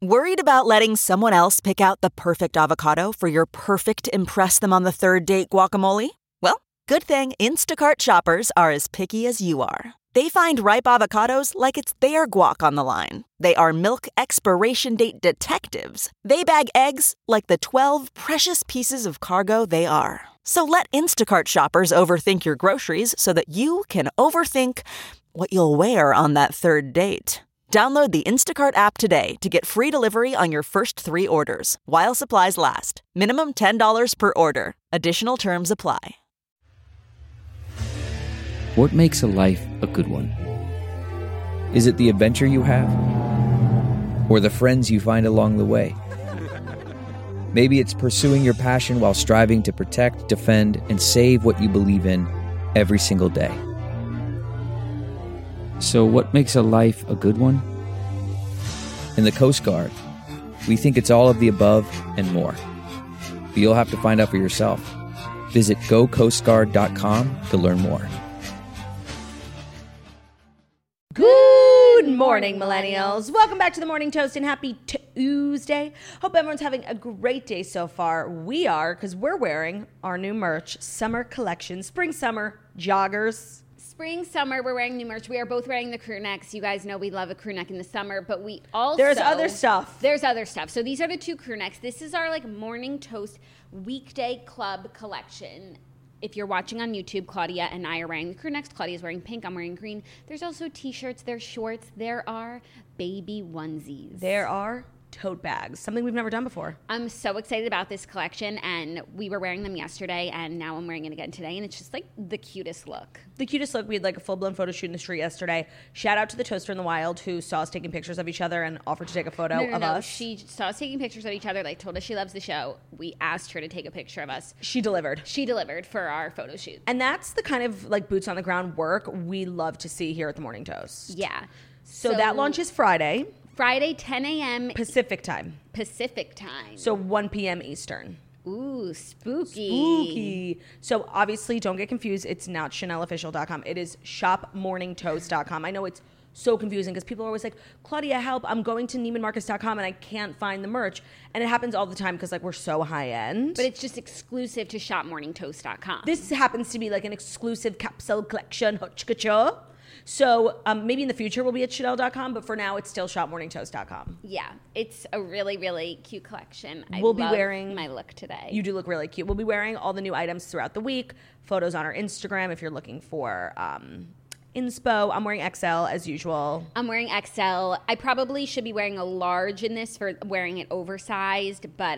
Worried about letting someone else pick out the perfect avocado for your perfect impress them on the third date guacamole? Well, good thing Instacart shoppers are as picky as you are. They find ripe avocados like it's their guac on the line. They are milk expiration date detectives. They bag eggs like the 12 precious pieces of cargo they are. So let Instacart shoppers overthink your groceries so that you can overthink what you'll wear on that third date. Download the Instacart app today to get free delivery on your first 3 orders, while supplies last. Minimum $10 per order. Additional terms apply. What makes a life a good one? Is it the adventure you have? Or the friends you find along the way? Maybe it's pursuing your passion while striving to protect, defend, and save what you believe in every single day. So what makes a life a good one? In the Coast Guard, we think it's all of the above and more. But you'll have to find out for yourself. Visit gocoastguard.com to learn more. Good morning, millennials. Welcome back to the Morning Toast and happy Tuesday. Hope everyone's having a great day so far. We are, because we're wearing our new merch, summer collection, spring, summer, joggers. Spring, summer, we're wearing new merch. We are both wearing the crew necks. You guys know we love a crew neck in the summer, but we also... There's other stuff. There's other stuff. So these are the 2 crew necks. This is our Morning Toast weekday club collection. If you're watching on YouTube, Claudia and I are wearing the crew necks. Claudia's wearing pink. I'm wearing green. There's also t-shirts. There's shorts. There are baby onesies. There are tote bags, something we've never done before. I'm so excited about this collection, and we were wearing them yesterday, and now I'm wearing it again today, and it's just the cutest look. The cutest look. We had a full-blown photo shoot in the street yesterday. Shout out to the Toaster in the Wild who saw us taking pictures of each other and offered to take a photo of us. She saw us taking pictures of each other, told us she loves the show. We asked her to take a picture of us. She delivered. She delivered for our photo shoot. And that's the kind of boots on the ground work we love to see here at the Morning Toast. Yeah. So that launches Friday. Friday, 10 a.m. Pacific time. So 1 p.m. Eastern. Ooh, spooky. Spooky. So obviously, don't get confused. It's not ChanelOfficial.com. It is shopmorningtoast.com. I know it's so confusing because people are always like, Claudia, help. I'm going to NeimanMarcus.com and I can't find the merch. And it happens all the time because we're so high end. But it's just exclusive to shopmorningtoast.com. This happens to be an exclusive capsule collection. So maybe in the future we'll be at Chanel.com, but for now it's still shopmorningtoast.com. Yeah, it's a really, really cute collection. We'll be wearing my look today. You do look really cute. We'll be wearing all the new items throughout the week. Photos on our Instagram if you're looking for inspo. I'm wearing XL as usual. I'm wearing XL. I probably should be wearing a large in this for wearing it oversized, but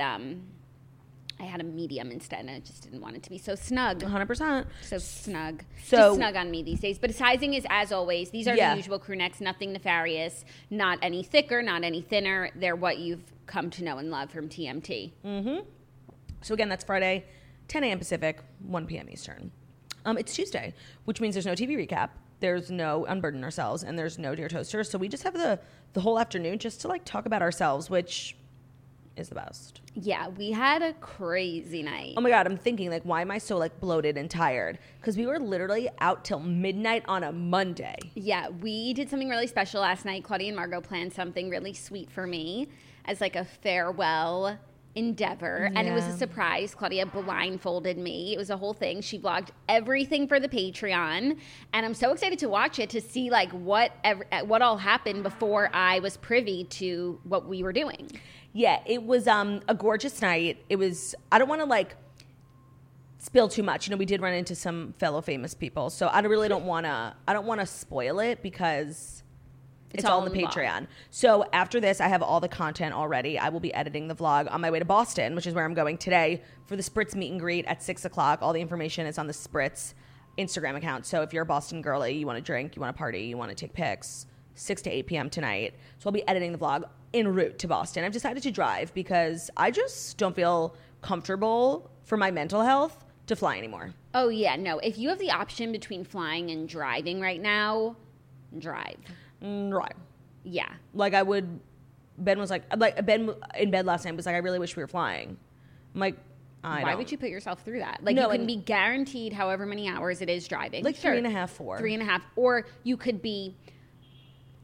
I had a medium instead, and I just didn't want it to be so snug. 100%. So snug. So, just snug on me these days. But sizing is, as always, these are the usual crew necks, nothing nefarious, not any thicker, not any thinner. They're what you've come to know and love from TMT. Mm-hmm. So again, that's Friday, 10 a.m. Pacific, 1 p.m. Eastern. It's Tuesday, which means there's no TV recap. There's no Unburden Ourselves, and there's no Dear Toaster. So we just have the whole afternoon just to talk about ourselves, which is the best. Yeah, we had a crazy night. Oh my God, I'm thinking why am I so bloated and tired? Because we were literally out till midnight on a Monday. Yeah, we did something really special last night. Claudia and Margot planned something really sweet for me as a farewell endeavor. Yeah. And it was a surprise. Claudia blindfolded me. It was a whole thing. She vlogged everything for the Patreon. And I'm so excited to watch it to see what all happened before I was privy to what we were doing. Yeah, it was a gorgeous night. It was, I don't want to spill too much. We did run into some fellow famous people. So I don't want to spoil it because it's all in the Patreon. Vlog. So after this, I have all the content already. I will be editing the vlog on my way to Boston, which is where I'm going today for the Spritz meet and greet at 6 o'clock. All the information is on the Spritz Instagram account. So if you're a Boston girly, you want to drink, you want to party, you want to take pics, 6 to 8 p.m. tonight. So I'll be editing the vlog en route to Boston. I've decided to drive because I just don't feel comfortable for my mental health to fly anymore. Oh, yeah. No, if you have the option between flying and driving right now, drive. Right. Yeah. I would, Ben was Ben in bed last night was I really wish we were flying. I'm like, Why would you put yourself through that? You can be guaranteed however many hours it is driving. 3.5, 4. 3.5. Or you could be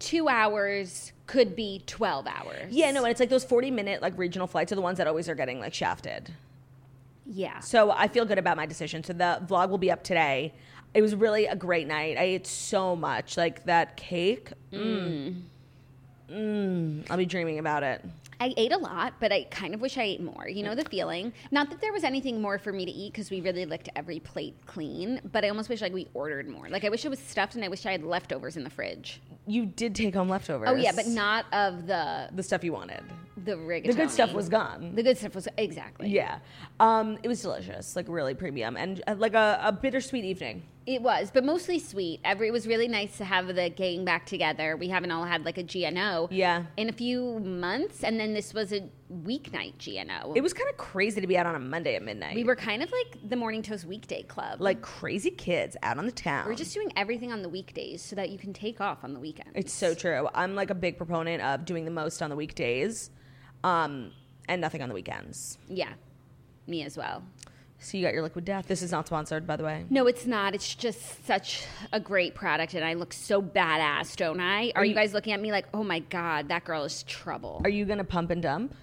2 hours could be 12 hours. Yeah, no, and it's like those 40-minute like regional flights are the ones that always are getting like shafted. Yeah. So I feel good about my decision. So the vlog will be up today. It was really a great night. I ate so much. Like that cake. I'll be dreaming about it. I ate a lot, but I kind of wish I ate more. You know the feeling? Not that there was anything more for me to eat because we really licked every plate clean, but I almost wish like we ordered more. Like I wish it was stuffed and I wish I had leftovers in the fridge. You did take home leftovers. Oh, yeah, but not of the stuff you wanted. The rigatoni. The good stuff was gone. The good stuff was, exactly. Yeah. It was delicious, like really premium and like a bittersweet evening. It was, but mostly sweet. It was really nice to have the gang back together. We haven't all had like a GNO in a few months, and then this was a weeknight GNO. It was kind of crazy to be out on a Monday at midnight. We were kind of like the Morning Toast weekday club. Like crazy kids out on the town. We're just doing everything on the weekdays so that you can take off on the weekends. It's so true. I'm like a big proponent of doing the most on the weekdays and nothing on the weekends. Yeah, me as well. So you got your Liquid Death. This is not sponsored, by the way. No, it's not. It's just such a great product, and I look so badass, don't I? Are you guys looking at me like, oh my God, that girl is trouble? Are you going to pump and dump?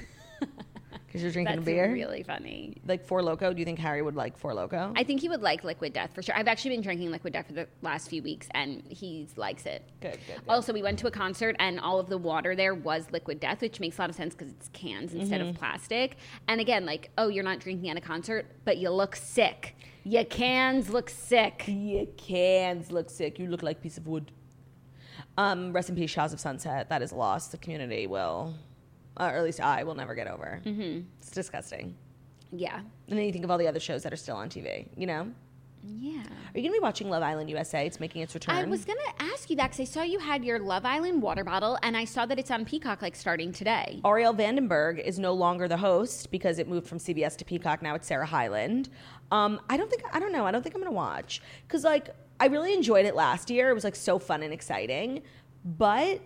Because you're drinking a beer? That's really funny. Like Four Loko? Do you think Harry would like Four Loko? I think he would like Liquid Death for sure. I've actually been drinking Liquid Death for the last few weeks, and he likes it. Good. Also, we went to a concert, and all of the water there was Liquid Death, which makes a lot of sense because it's cans instead of plastic. And again, like, oh, you're not drinking at a concert, but you look sick. Your cans look sick. Your cans look sick. You look like a piece of wood. Rest in peace, Shahs of Sunset. That is a loss. The community will... or at least I will never get over. Mm-hmm. It's disgusting. Yeah. And then you think of all the other shows that are still on TV, you know? Yeah. Are you going to be watching Love Island USA? It's making its return. I was going to ask you that because I saw you had your Love Island water bottle, and I saw that it's on Peacock, like, starting today. Ariel Vandenberg is no longer the host because it moved from CBS to Peacock. Now it's Sarah Hyland. I don't think I'm going to watch. Because, like, I really enjoyed it last year. It was, like, so fun and exciting. But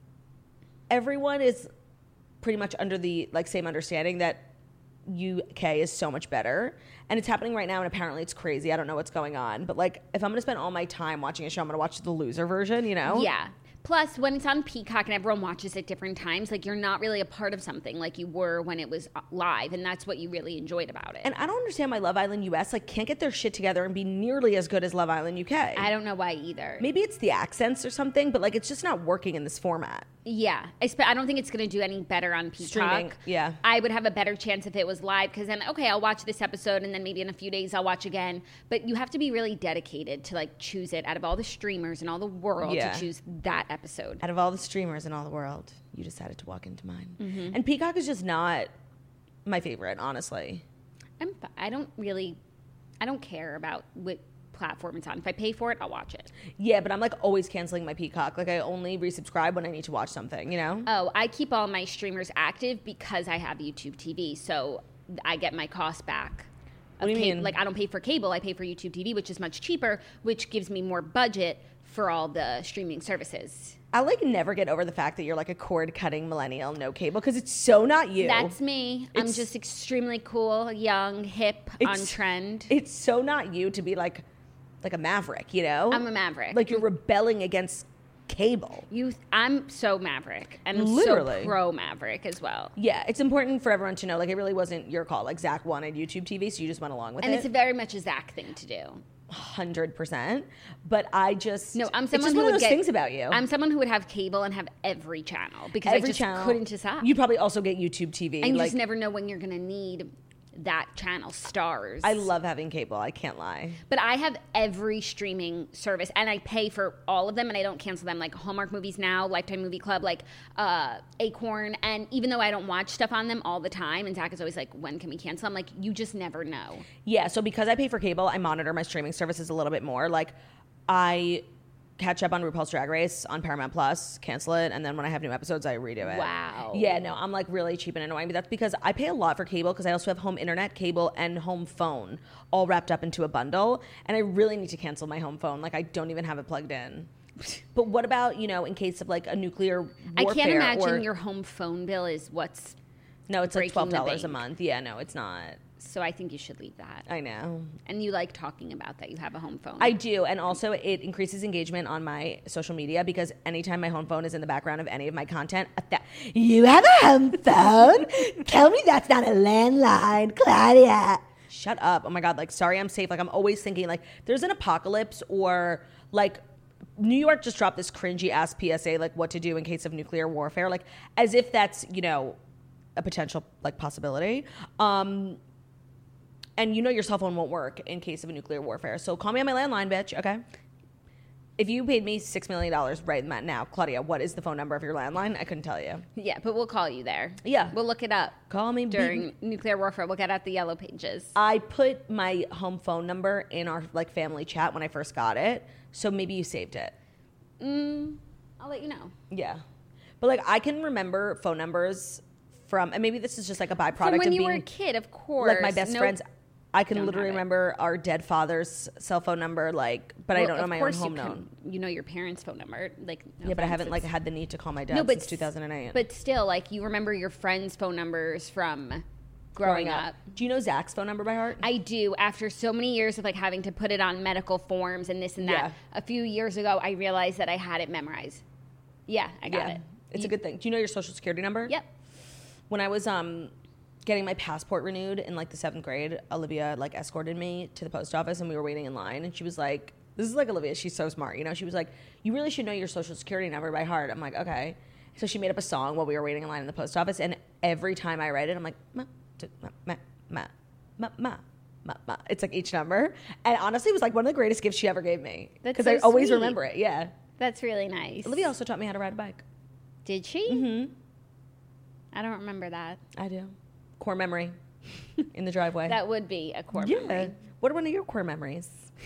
everyone is... pretty much under the like same understanding that UK is so much better, and it's happening right now, and apparently it's crazy. I don't know what's going on, but like if I'm gonna spend all my time watching a show, I'm gonna watch the loser version, you know? Yeah. Plus, when it's on Peacock and everyone watches at different times, like you're not really a part of something like you were when it was live, and that's what you really enjoyed about it. And I don't understand why Love Island US like can't get their shit together and be nearly as good as Love Island UK. I don't know why either. Maybe it's the accents or something, but like it's just not working in this format. Yeah. I don't think it's going to do any better on Peacock. Streaming, yeah. I would have a better chance if it was live because then, okay, I'll watch this episode and then maybe in a few days I'll watch again. But you have to be really dedicated to like choose it out of all the streamers in all the world to choose that episode. Out of all the streamers in all the world, you decided to walk into mine. Mm-hmm. And Peacock is just not my favorite, honestly. I don't care about what platform it's on. If I pay for it, I'll watch it. Yeah, but I'm like always canceling my Peacock. Like I only resubscribe when I need to watch something, you know? Oh, I keep all my streamers active because I have YouTube TV, so I get my cost back. What do you mean? Like I don't pay for cable, I pay for YouTube TV, which is much cheaper, which gives me more budget for all the streaming services. I like never get over the fact that you're like a cord cutting millennial, no cable, because it's so not you. That's me. I'm just extremely cool, young, hip, on trend. It's so not you to be like a maverick, you know? I'm a maverick. Like you're rebelling against cable. I'm so maverick. And I'm Literally. so pro maverick as well. Yeah, it's important for everyone to know, like it really wasn't your call. Like Zach wanted YouTube TV, so you just went along with it. And it's very much a Zach thing to do. 100%. But I just... No, I'm someone it's just who one of would those things about you. I'm someone who would have cable and have every channel because every I just channel. couldn't decide. You'd probably also get YouTube TV. And you just never know when you're going to need that channel stars. I love having cable. I can't lie. But I have every streaming service, and I pay for all of them, and I don't cancel them. Like Hallmark Movies Now, Lifetime Movie Club, like Acorn. And even though I don't watch stuff on them all the time, and Zach is always like, when can we cancel? I'm like, you just never know. Yeah, so because I pay for cable, I monitor my streaming services a little bit more. Like, I catch up on RuPaul's Drag Race on Paramount Plus, cancel it, and then when I have new episodes, I redo it. Wow. Yeah, no, I'm like really cheap and annoying, but that's because I pay a lot for cable because I also have home internet, cable, and home phone all wrapped up into a bundle, and I really need to cancel my home phone. Like, I don't even have it plugged in. But what about, you know, in case of like a nuclear warfare? I can't imagine your home phone bill is what's... No, it's like breaking the $12 a bank. month. Yeah, no, it's not. So I think you should leave that. I know. And you like talking about that you have a home phone. I do. And also it increases engagement on my social media because anytime my home phone is in the background of any of my content, you have a home phone? Tell me that's not a landline, Claudia. Shut up. Oh my God. Like, sorry, I'm safe. Like, I'm always thinking like there's an apocalypse or like New York just dropped this cringy ass PSA, like what to do in case of nuclear warfare. Like as if that's, you know, a potential like possibility. And you know your cell phone won't work in case of a nuclear warfare. So call me on my landline, bitch, okay? If you paid me $6 million right now, Claudia, what is the phone number of your landline? I couldn't tell you. Yeah, but we'll call you there. Yeah. We'll look it up. Call me. During nuclear warfare. We'll get out the yellow pages. I put my home phone number in our like family chat when I first got it. So maybe you saved it. I'll let you know. Yeah. But like I can remember phone numbers from, and maybe this is just like a byproduct From when of you being were a kid, of course. like my best friends. I can Don't literally have it. remember our dead father's cell phone number, like, but I don't know my own home known. You know your parents' phone number, like. No Yeah, but I offense, haven't like it's- had the need to call my dad since 2008. But still, like you remember your friends' phone numbers from growing up. Do you know Zach's phone number by heart? I do. After so many years of like having to put it on medical forms and this and that, Yeah. a few years ago, I realized that I had it memorized. Yeah, I got Yeah. it. It's a good thing. Do you know your social security number? Yep. When I was getting my passport renewed in like the 7th grade, Olivia like escorted me to the post office and we were waiting in line and she was like, this is like Olivia, she's so smart, you know? She was like, you really should know your social security number by heart. I'm like, okay. So she made up a song while we were waiting in line in the post office and every time I write it, I'm like, ma, ma, ma, ma, ma, ma. Ma. It's like each number. And honestly, it was like one of the greatest gifts she ever gave me. That's Because so I always sweet. remember it, yeah. That's really nice. Olivia also taught me how to ride a bike. Did she? Mm-hmm. I don't remember that. I do. Core memory in the driveway. That would be a core yeah. memory. What are one of your core memories?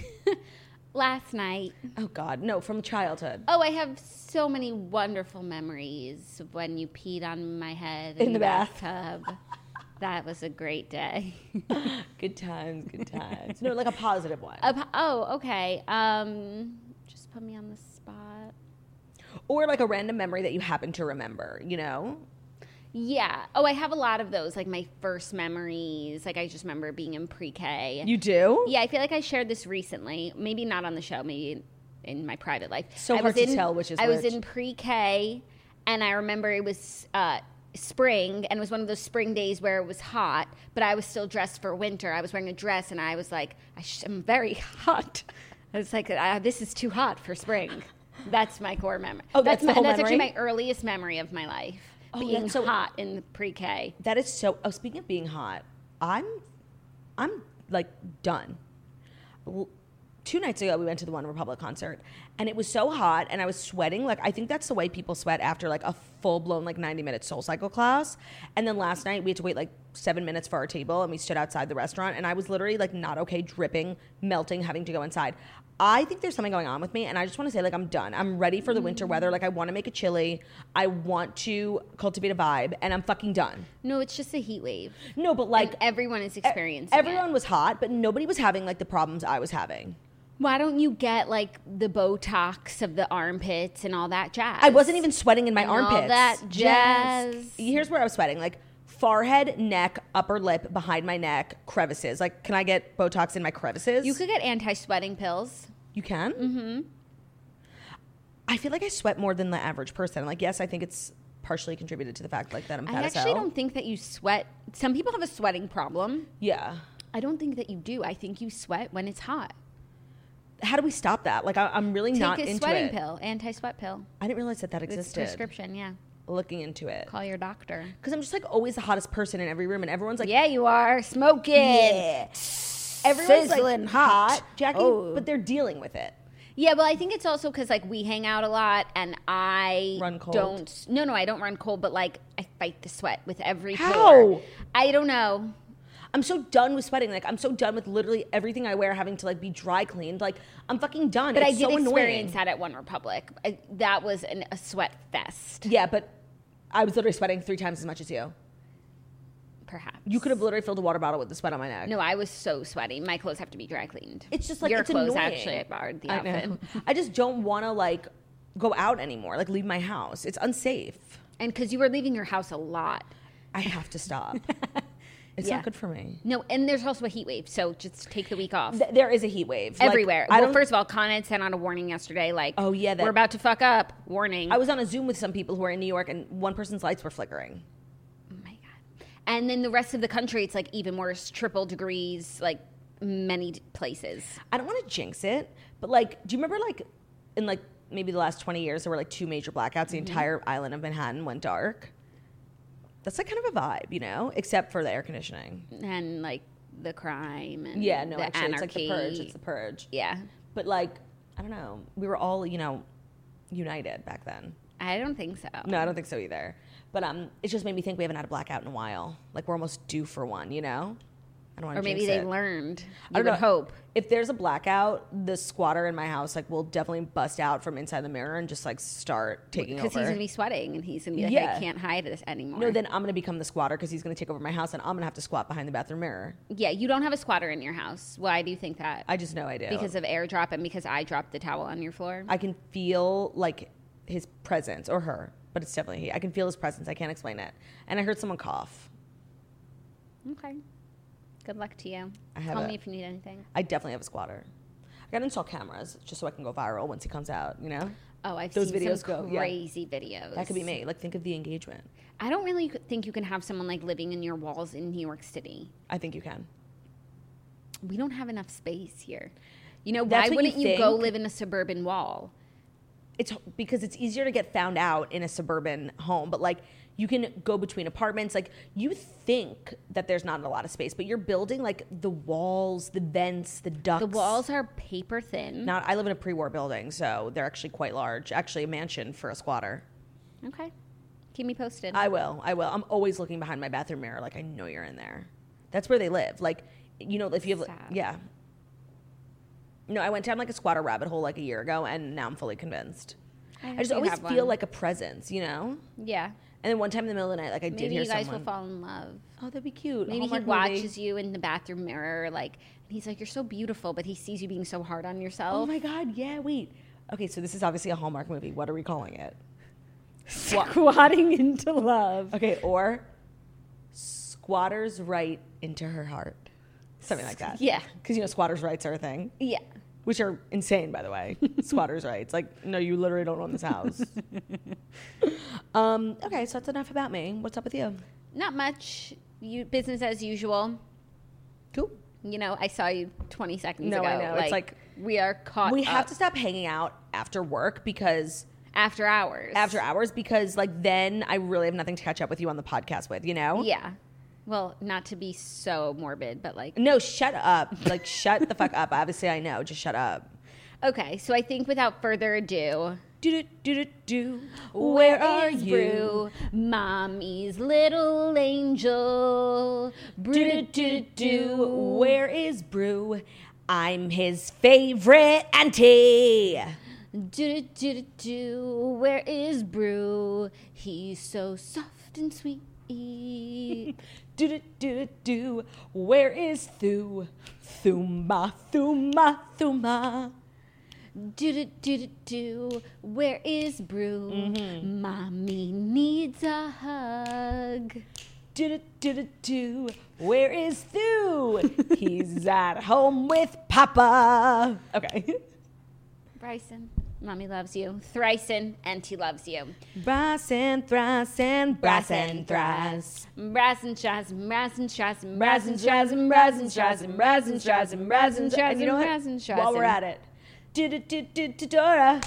Last night. Oh God, no, from childhood. Oh, I have so many wonderful memories of when you peed on my head In the bath. bathtub. That was a great day. Good times, good times. No, like a positive one. Okay. Just put me on the spot. Or like a random memory that you happen to remember, you know? Yeah. Oh, I have a lot of those, like my first memories. Like I just remember being in pre-K. You do? Yeah, I feel like I shared this recently. Maybe not on the show, maybe in my private life. So I hard was to tell which is I was which. in pre-K, and I remember it was spring, and it was one of those spring days where it was hot, but I was still dressed for winter. I was wearing a dress, and I was like, I'm very hot. I was like, this is too hot for spring. That's my core memory. Oh, that's the whole That's memory? actually my earliest memory of my life. Oh, Being that's so- hot in pre-K. That is so. Oh, speaking of being hot, I'm like done. 2 nights ago, we went to the One Republic concert, and it was so hot, and I was sweating. Like I think that's the way people sweat after like a full blown like 90-minute Soul Cycle class. And then last night we had to wait like 7 minutes for our table, and we stood outside the restaurant, and I was literally like not okay, dripping, melting, having to go inside. I think there's something going on with me, and I just want to say, like, I'm done. I'm ready for the winter weather. Like, I want to make a chili. I want to cultivate a vibe, and I'm fucking done. No, it's just a heat wave. No, but like And everyone is experiencing everyone it. was hot, but nobody was having like the problems I was having. Why don't you get like the Botox of the armpits and all that jazz? I wasn't even sweating in my And all armpits. that jazz. Here's where I was sweating: like forehead, neck, upper lip, behind my neck, crevices. Like, can I get Botox in my crevices? You could get anti-sweating pills. You can? Mm-hmm. I feel like I sweat more than the average person. Like, yes, I think it's partially contributed to the fact like that I'm fat I as hell. actually don't think that you sweat. Some people have a sweating problem. Yeah. I don't think that you do. I think you sweat when it's hot. How do we stop that? Like, I'm really not Take a into sweating it. pill, anti-sweat pill. I didn't realize that It's existed. prescription, yeah. Looking into it. Call your doctor. Because I'm just like always the hottest person in every room, and everyone's like, Yeah, you are. Smoking. yeah. Everyone's Sizzling like hot. Jackie, Oh. but they're dealing with it. Yeah, well, I think it's also because like we hang out a lot, and I Run cold? don't. No, I don't run cold, but like I fight the sweat with every How? pore. I don't know. I'm so done with sweating. Like, I'm so done with literally everything I wear having to like be dry cleaned. Like, I'm fucking done. But It's I did so experience annoying. that at One Republic. That was a sweat fest, Yeah, but I was literally sweating 3 times as much as you. perhaps. You could have literally filled a water bottle with the sweat on my neck. No, I was so sweaty. My clothes have to be dry cleaned. It's just like your it's clothes annoying. actually are the I outfit. know. I just don't want to like go out anymore. Like, leave my house. It's unsafe. And because you were leaving your house a lot. I have to stop. It's not good for me. No, and there's also a heat wave, so just take the week off. There is a heat wave. Everywhere. Like, well, first of all, Con Ed sent out a warning yesterday, like, oh, yeah, we're about to fuck up. Warning. I was on a Zoom with some people who are in New York, and one person's lights were flickering. Oh, my God. And then the rest of the country, it's, like, even worse, triple degrees, like, many places. I don't want to jinx it, but, like, do you remember, like, in, like, maybe the last 20 years, there were, like, 2 major blackouts. The entire island of Manhattan went dark. That's, like, kind of a vibe, you know? Except for the air conditioning. And, like, the crime and yeah, no, the actually, anarchy. it's like the purge. It's the purge. Yeah. But, like, I don't know. We were all, you know, united back then. I don't think so. No, I don't think so either. But it just made me think we haven't had a blackout in a while. Like, we're almost due for one, you know? I don't want to Or maybe jinx they it. learned. I You don't would know. hope. If there's a blackout, the squatter in my house, like, will definitely bust out from inside the mirror and just, like, start taking over. Because he's going to be sweating and he's going to be like, Yeah. I can't hide this anymore. No, then I'm going to become the squatter because he's going to take over my house and I'm going to have to squat behind the bathroom mirror. Yeah, you don't have a squatter in your house. Why do you think that? I just know I do. Because of airdrop and because I dropped the towel on your floor? I can feel, like, his presence, or her, but it's definitely he. I can feel his presence. I can't explain it. And I heard someone cough. Okay. Good luck to you. I have Call me if you need anything. I definitely have a squatter. I got to install cameras just so I can go viral once he comes out, you know? Oh, I've Those seen videos some go, yeah. crazy videos. That could be me. Like, think of the engagement. I don't really think you can have someone like living in your walls in New York City. I think you can. We don't have enough space here. You know, That's why what you wouldn't you go think. live in a suburban wall? It's because it's easier to get found out in a suburban home, but like you can go between apartments. Like you think that there's not a lot of space, but you're building like the walls, the vents, the ducts. The walls are paper thin. Now I live in a pre-war building, so they're actually quite large. Actually, a mansion for a squatter. Okay. Keep me posted. I will. I'm always looking behind my bathroom mirror, like I know you're in there. That's where they live. Like, you know, if you have, Sad. yeah. No, I went down like a squatter rabbit hole like a year ago, and now I'm fully convinced. I just you always have feel one. like a presence, you know? Yeah. And then one time in the middle of the night, like I did Maybe hear you guys someone. will fall in love. Oh, that'd be cute. Maybe he Hallmark movie. watches you in the bathroom mirror, like, and he's like, "You're so beautiful," but he sees you being so hard on yourself. Oh my God, yeah, wait. Okay, so this is obviously a Hallmark movie. What are we calling it? Squatting into love. Okay, or Squatter's Right into Her Heart. Something like that. Yeah. Because, you know, squatters' rights are a thing. Yeah. Which are insane, by the way. Squatters' rights. Like, no, you literally don't own this house. Okay, so that's enough about me. What's up with you? Not much. You business as usual. Cool. You know, I saw you 20 seconds No, ago. I know. It's like we are caught. We have up to stop hanging out after work because after hours. because like then I really have nothing to catch up with you on the podcast with, you know? Yeah. Well, not to be so morbid, but like. No, shut up. Like, shut the fuck up. Obviously, I know. Just shut up. Okay, so I think without further ado. Do. Where are is you? Brew, Mommy's little angel. Do. Where is Brew? I'm his favorite auntie. Where is Brew? He's so soft and sweet. Do. Where is Thu? Thuma. Where is Brew? Mm-hmm. Mommy needs a hug. Do. Where is Thu? He's at home with Papa. Okay. Bryson, Mommy loves you. Thryson, Auntie loves you. Brass and thrice and brass and thrice. Brass and strass and brass and strass and brass Brass and strass and brass and strass and brass and strass and brass and strass. And you know brass and what? strass While we're and- at it. Dora.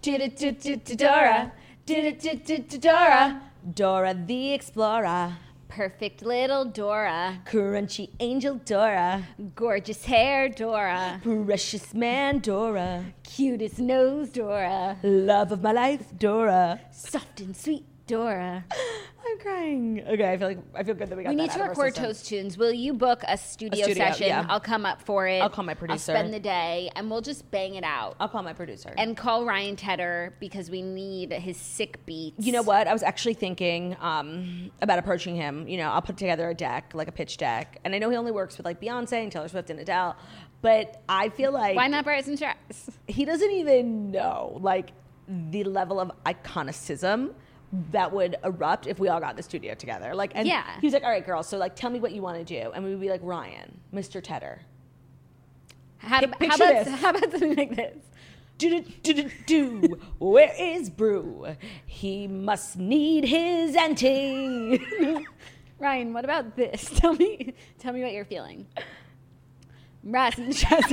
Dora. Dora the Explorer. Perfect little Dora. Crunchy angel Dora. Gorgeous hair Dora. Precious man Dora. Cutest nose Dora. Love of my life Dora. Soft and sweet Dora. I'm crying. Okay, I feel good that we got We that need out to of our record system. Toast Tunes. Will you book a studio session? yeah. I'll come up for it. I'll call my producer. I'll spend the day, and we'll just bang it out. I'll call my producer. And call Ryan Tedder because we need his sick beats. You know what? I was actually thinking about approaching him. You know, I'll put together a deck, like a pitch deck. And I know he only works with like Beyonce and Taylor Swift and Adele. But I feel like Why not Bryson Strass? he doesn't even know like the level of iconicism that would erupt if we all got in the studio together. Like, and Yeah. he was like, all right, girls, so like, tell me what you want to do. And we would be like, Ryan, Mr. Tedder. Picture this. How about something like this? Do, where is Brew? He must need his auntie. Ryan, what about this? Tell me what you're feeling. Ryan,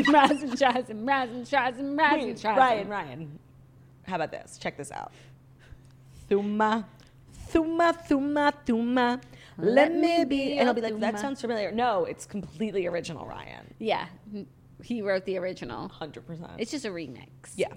how about this? Check this out. Thuma, let me be. And he'll be like, that sounds familiar. No, it's completely original, Ryan. Yeah, he wrote the original. 100%. It's just a remix. Yeah.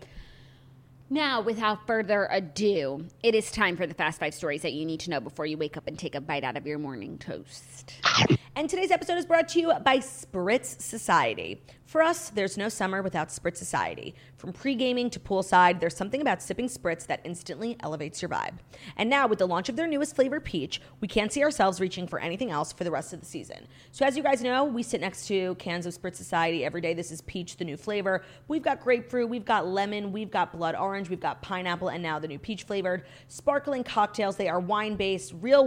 Now, without further ado, it is time for the Fast 5 stories that you need to know before you wake up and take a bite out of your morning toast. And today's episode is brought to you by Spritz Society. For us, there's no summer without Spritz Society. From pre-gaming to poolside, there's something about sipping Spritz that instantly elevates your vibe. And now, with the launch of their newest flavor, Peach, we can't see ourselves reaching for anything else for the rest of the season. So as you guys know, we sit next to cans of Spritz Society every day. This is Peach, the new flavor. We've got grapefruit, we've got lemon, we've got blood orange, we've got pineapple, and now the new peach flavored. Sparkling cocktails. They are wine-based, real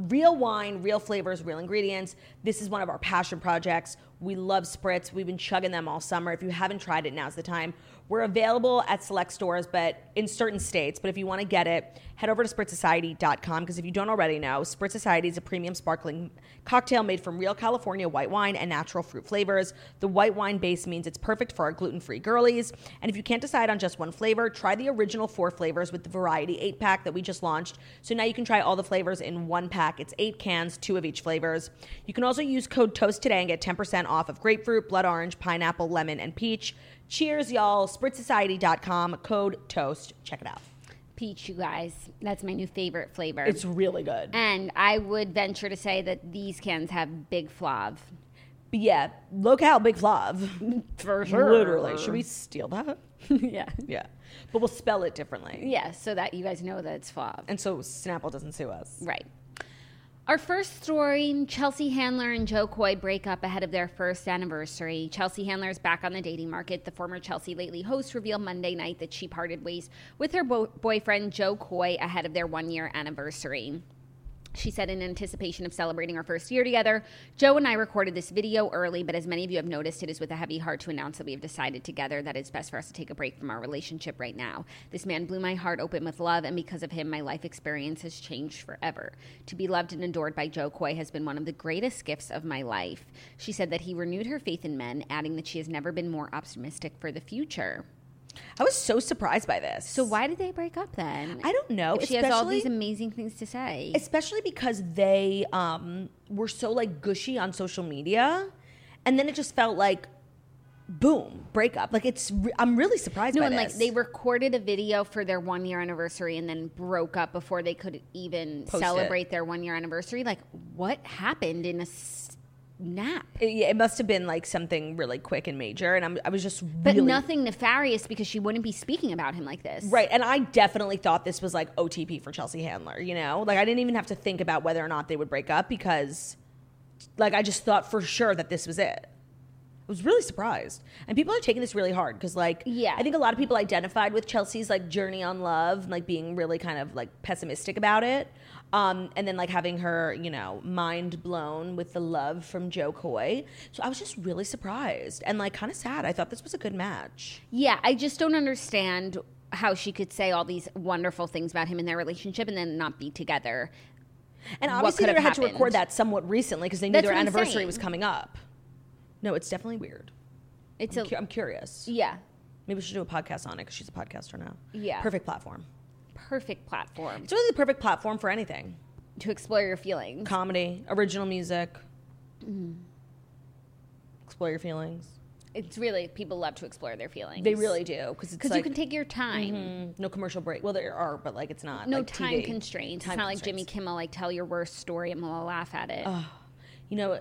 wine, real flavors, real ingredients. This is one of our passion projects. We love Spritz. We've been chugging them all summer. If you haven't tried it, now's the time. We're available at select stores, but in certain states. But if you want to get it, head over to SpritzSociety.com, because if you don't already know, Spritz Society is a premium sparkling cocktail made from real California white wine and natural fruit flavors. The white wine base means it's perfect for our gluten-free girlies. And if you can't decide on just one flavor, try the original 4 flavors with the Variety 8-pack that we just launched. So now you can try all the flavors in one pack. It's 8 cans, 2 of each flavors. You can also use code TOAST today and get 10% off of grapefruit, blood orange, pineapple, lemon, and peach. Cheers, y'all. SpritzSociety.com, code TOAST. Check it out. Peach, you guys. That's my new favorite flavor. It's really good. And I would venture to say that these cans have Big Flav. But yeah, locale Big Flav. For sure. Literally. Should we steal that? Yeah. Yeah. But we'll spell it differently. Yeah, so that you guys know that it's Flav. And so Snapple doesn't sue us. Right. Our first story, Chelsea Handler and Joe Coy break up ahead of their first anniversary. Chelsea Handler is back on the dating market. The former Chelsea Lately host revealed Monday night that she parted ways with her boyfriend Joe Coy ahead of their 1-year anniversary. She said, in anticipation of celebrating our first year together, Joe and I recorded this video early, but as many of you have noticed, it is with a heavy heart to announce that we have decided together that it's best for us to take a break from our relationship right now. This man blew my heart open with love, and because of him, my life experience has changed forever. To be loved and adored by Joe Coy has been one of the greatest gifts of my life. She said that he renewed her faith in men, adding that she has never been more optimistic for the future. I was so surprised by this. So why did they break up then? I don't know. If she has all these amazing things to say. Especially because they were so like gushy on social media, and then it just felt like, boom, breakup. Like I'm really surprised by and this. like they recorded a video for their 1-year anniversary and then broke up before they could even celebrate their 1-year anniversary. Like, what happened in a snap? It must have been like something really quick and major, and I was just but really... nothing nefarious, because she wouldn't be speaking about him like this, right? And I definitely thought this was like OTP for Chelsea Handler, you know, like I didn't even have to think about whether or not they would break up, because like I just thought for sure that this was it. I was really surprised, and people are taking this really hard because like I think a lot of people identified with Chelsea's like journey on love, like being really kind of like pessimistic about it. And then like having her, you know, mind blown with the love from Joe Coy. So I was just really surprised and like kind of sad. I thought this was a good match. Yeah, I just don't understand how she could say all these wonderful things about him in their relationship and then not be together. And obviously they had to record that somewhat recently because they knew their anniversary was coming up. No, it's definitely weird. I'm curious. Yeah. Maybe we should do a podcast on it because she's a podcaster now. Yeah. Perfect platform. Perfect platform. It's really the perfect platform for anything. To explore your feelings. Comedy, original music. Explore your feelings. It's really, people love to explore their feelings. They really do. Because you can take your time. No commercial break. Well, there are, but like it's not. No like time TV. constraints. It's not like Jimmy Kimmel, like tell your worst story and we'll laugh at it. You know,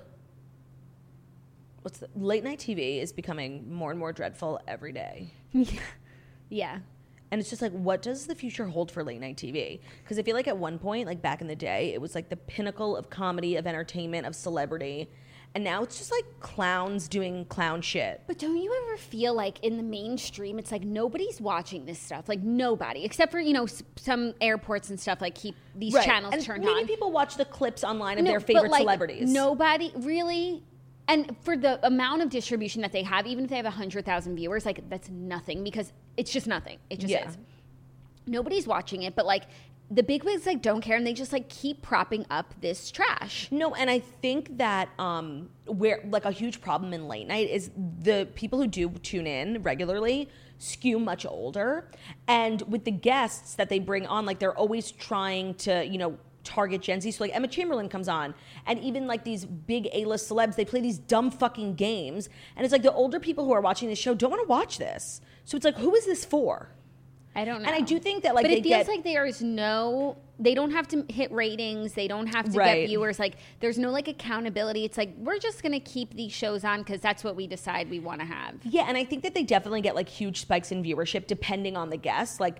late night TV is becoming more and more dreadful every day. Yeah. And it's just like, what does the future hold for late night TV? Because I feel like at one point, like back in the day, it was like the pinnacle of comedy, of entertainment, of celebrity. and now it's just like clowns doing clown shit. But don't you ever feel like in the mainstream, it's like nobody's watching this stuff, like nobody, except for, you know, some airports and stuff, like keep these channels and turned maybe on. people watch the clips online of their favorite celebrities. Nobody really. And for the amount of distribution that they have, even if they have 100,000 viewers, like that's nothing because it's just nothing. It just is. Nobody's watching it, but like the bigwigs like don't care and they just like keep propping up this trash. No, and I think that where like a huge problem in late night is the people who do tune in regularly skew much older, and with the guests that they bring on, like they're always trying to, you know, target Gen Z. So like Emma Chamberlain comes on, and even like these big A-list celebs, they play these dumb fucking games, and it's like the older people who are watching this show don't want to watch this. So it's like, who is this for? I don't know. And I do think that like, but it feels like there is no, they don't have to hit ratings, they don't have to get viewers. Like there's no like accountability. It's like we're just gonna keep these shows on because that's what we decide we want to have. Yeah, and I think that they definitely get like huge spikes in viewership depending on the guests. Like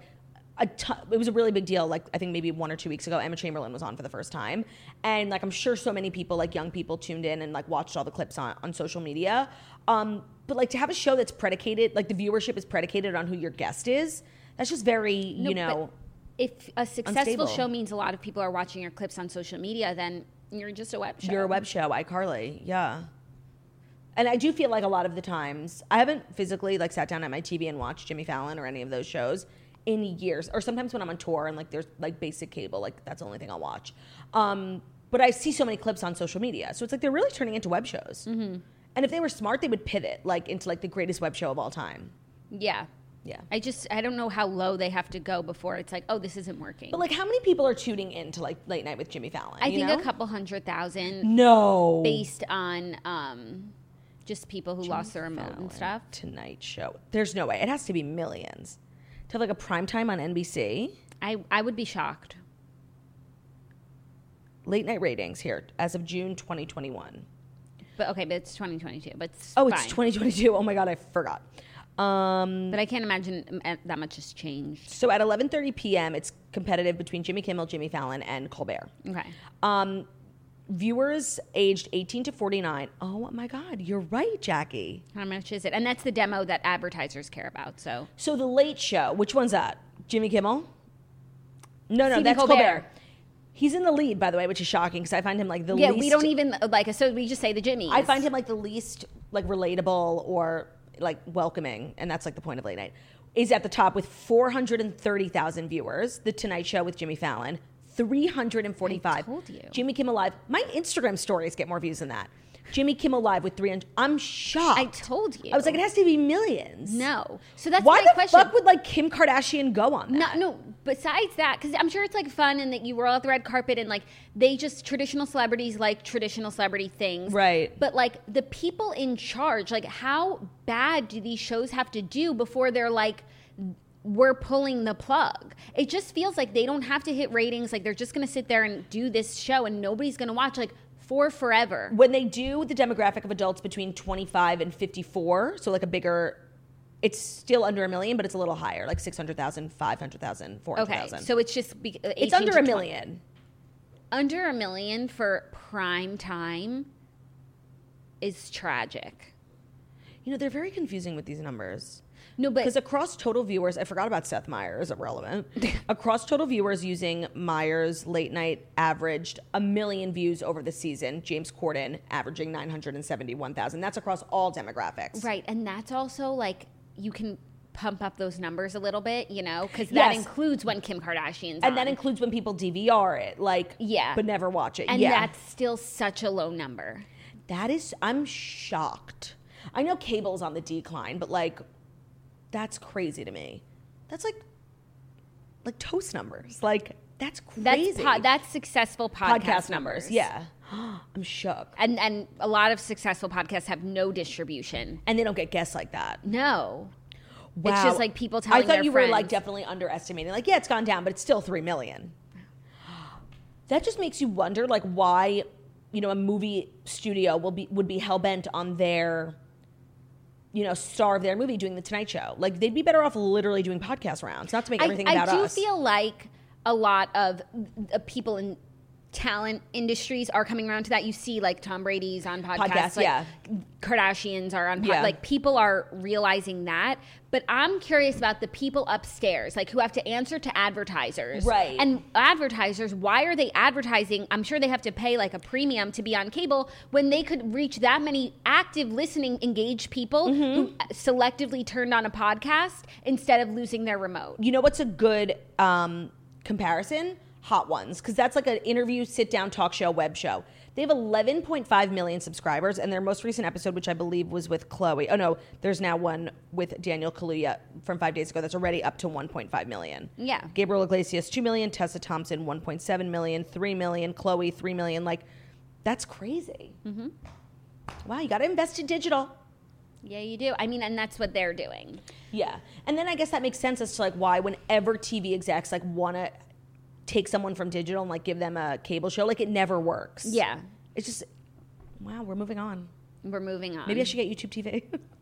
it was a really big deal. Like I think maybe 1 or 2 weeks ago, Emma Chamberlain was on for the first time, and like I'm sure so many people, like young people, tuned in and like watched all the clips on social media. But like to have a show that's predicated, like the viewership is predicated on who your guest is, that's just very, you know. If a successful show means a lot of people are watching your clips on social media, then you're just a web show. You're a web show, iCarly, yeah. And I do feel like a lot of the times, I haven't physically like sat down at my TV and watched Jimmy Fallon or any of those shows in years, or sometimes when I'm on tour and like there's like basic cable, like that's the only thing I'll watch. But I see so many clips on social media, so it's like they're really turning into web shows. Mm-hmm. And if they were smart, they would pivot like into like the greatest web show of all time. Yeah. Yeah. I don't know how low they have to go before it's like, oh, this isn't working. But like, how many people are tuning in to like Late Night with Jimmy Fallon? I think a couple 100,000. No. Based on just people who lost their remote and stuff. Tonight Show. There's no way. It has to be millions. To have like a primetime on NBC? I would be shocked. Late night ratings here as of June 2021. But it's 2022. But it's fine. It's 2022. Oh my God, I forgot. But I can't imagine that much has changed. So at 11:30 p.m., it's competitive between Jimmy Kimmel, Jimmy Fallon, and Colbert. Okay. Viewers aged 18 to 49. Oh my God, you're right, Jackie. How much is it? And that's the demo that advertisers care about. So the Late Show, which one's that? Jimmy Kimmel? No, Stephen that's Colbert. Colbert. He's in the lead, by the way, which is shocking because I find him like the least. Yeah, we don't even like. So we just say the Jimmys. I find him like the least like relatable or like welcoming, and that's like the point of Late Night. Is at the top with 430,000 viewers. The Tonight Show with Jimmy Fallon. 345. I told you. Jimmy Kimmel Live. My Instagram stories get more views than that. Jimmy Kimmel Live with 300. I'm shocked. I told you. I was like, it has to be millions. No. So that's why my question. Why the fuck would like Kim Kardashian go on that? No. Besides that, because I'm sure it's like fun and that you were all at the red carpet and like they just traditional celebrities like traditional celebrity things. Right. But like the people in charge, like how bad do these shows have to do before they're like, we're pulling the plug? It just feels like they don't have to hit ratings. Like they're just going to sit there and do this show and nobody's going to watch like for forever. When they do the demographic of adults between 25 and 54, so like a bigger, it's still under a million, but it's a little higher, like 600,000, 500,000, 400,000. Okay, so it's just it's under a million. Under a million for prime time is tragic. You know, they're very confusing with these numbers. No, but because across total viewers, I forgot about Seth Meyers, irrelevant. Across total viewers using Meyers, Late Night averaged 1 million views over the season. James Corden averaging 971,000. That's across all demographics. Right, and that's also like you can pump up those numbers a little bit, you know, because that includes when Kim Kardashian's and that includes when people DVR it, like, but never watch it. And that's still such a low number. That is, I'm shocked. I know cable's on the decline, but like, that's crazy to me. That's like Toast numbers. Like, that's crazy. That's successful podcast numbers. Yeah. I'm shook. And a lot of successful podcasts have no distribution. And they don't get guests like that. No. Wow. It's just like people telling their friends. I thought you were like definitely underestimating. Like, yeah, it's gone down, but it's still 3 million. That just makes you wonder, like, why, you know, a movie studio would be hell-bent on their, you know, star of their movie doing the Tonight Show. Like, they'd be better off literally doing podcast rounds, not to make everything about us. I do feel like a lot of people in talent industries are coming around to that. You see, like, Tom Brady's on podcasts. Like, Kardashians are on podcasts. Like, people are realizing that. But I'm curious about the people upstairs, like, who have to answer to advertisers. Right. And advertisers, why are they advertising? I'm sure they have to pay, like, a premium to be on cable when they could reach that many active, listening, engaged people who selectively turned on a podcast instead of losing their remote. You know what's a good comparison? Hot Ones, because that's like an interview, sit-down talk show, web show. They have 11.5 million subscribers, and their most recent episode, which I believe was with Chloe. Oh, no, there's now one with Daniel Kaluuya from 5 days ago that's already up to 1.5 million. Yeah. Gabriel Iglesias, 2 million. Tessa Thompson, 1.7 million. 3 million. Chloe, 3 million. Like, that's crazy. Mm-hmm. Wow, you got to invest in digital. Yeah, you do. I mean, and that's what they're doing. Yeah. And then I guess that makes sense as to, like, why whenever TV execs, like, want to take someone from digital and, like, give them a cable show, like, it never works. Yeah. It's just, wow, we're moving on. We're moving on. Maybe I should get YouTube TV.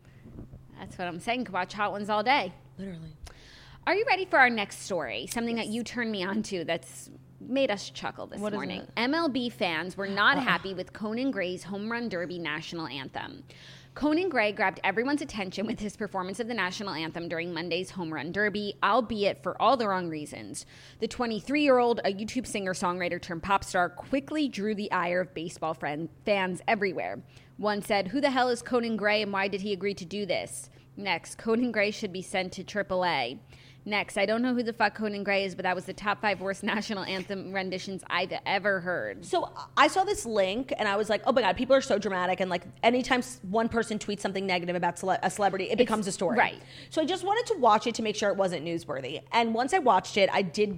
That's what I'm saying. Could watch Hot Ones all day. Literally. Are you ready for our next story? Something that you turned me on to that's made us chuckle this morning. MLB fans were not happy with Conan Gray's Home Run Derby national anthem. Conan Gray grabbed everyone's attention with his performance of the national anthem during Monday's Home Run Derby, albeit for all the wrong reasons. The 23-year-old, a YouTube singer-songwriter turned pop star, quickly drew the ire of baseball fans everywhere. One said, "Who the hell is Conan Gray and why did he agree to do this?" Next, Conan Gray should be sent to AAA. Next, I don't know who the fuck Conan Gray is, but that was the top 5 worst national anthem renditions I've ever heard. So I saw this link and I was like, oh my God, people are so dramatic. And, like, anytime one person tweets something negative about a celebrity, it becomes a story. Right. So I just wanted to watch it to make sure it wasn't newsworthy. And once I watched it, I did,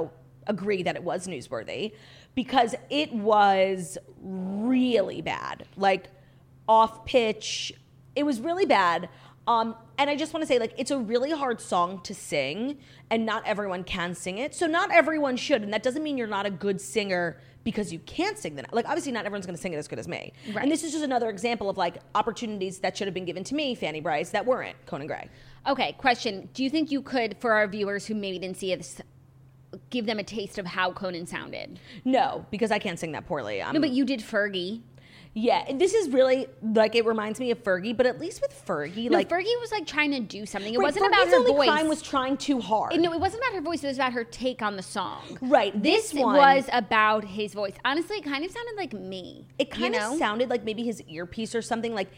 agree that it was newsworthy because it was really bad. Like, off pitch. It was really bad. And I just want to say, like, it's a really hard song to sing, and not everyone can sing it. So not everyone should, and that doesn't mean you're not a good singer because you can't sing the. Like, obviously, not everyone's going to sing it as good as me. Right. And this is just another example of, like, opportunities that should have been given to me, Fanny Bryce, that weren't Conan Gray. Okay, question. Do you think you could, for our viewers who maybe didn't see it, give them a taste of how Conan sounded? No, because I can't sing that poorly. No, but you did Fergie. Yeah, this is really, like, it reminds me of Fergie, but at least with Fergie, no, Fergie was, like, trying to do something. It wasn't Fergie's about her only voice. crime was trying too hard. No, it wasn't about her voice. It was about her take on the song. Right. This was about his voice. Honestly, it kind of sounded like me. It kind of sounded like maybe his earpiece or something. Like,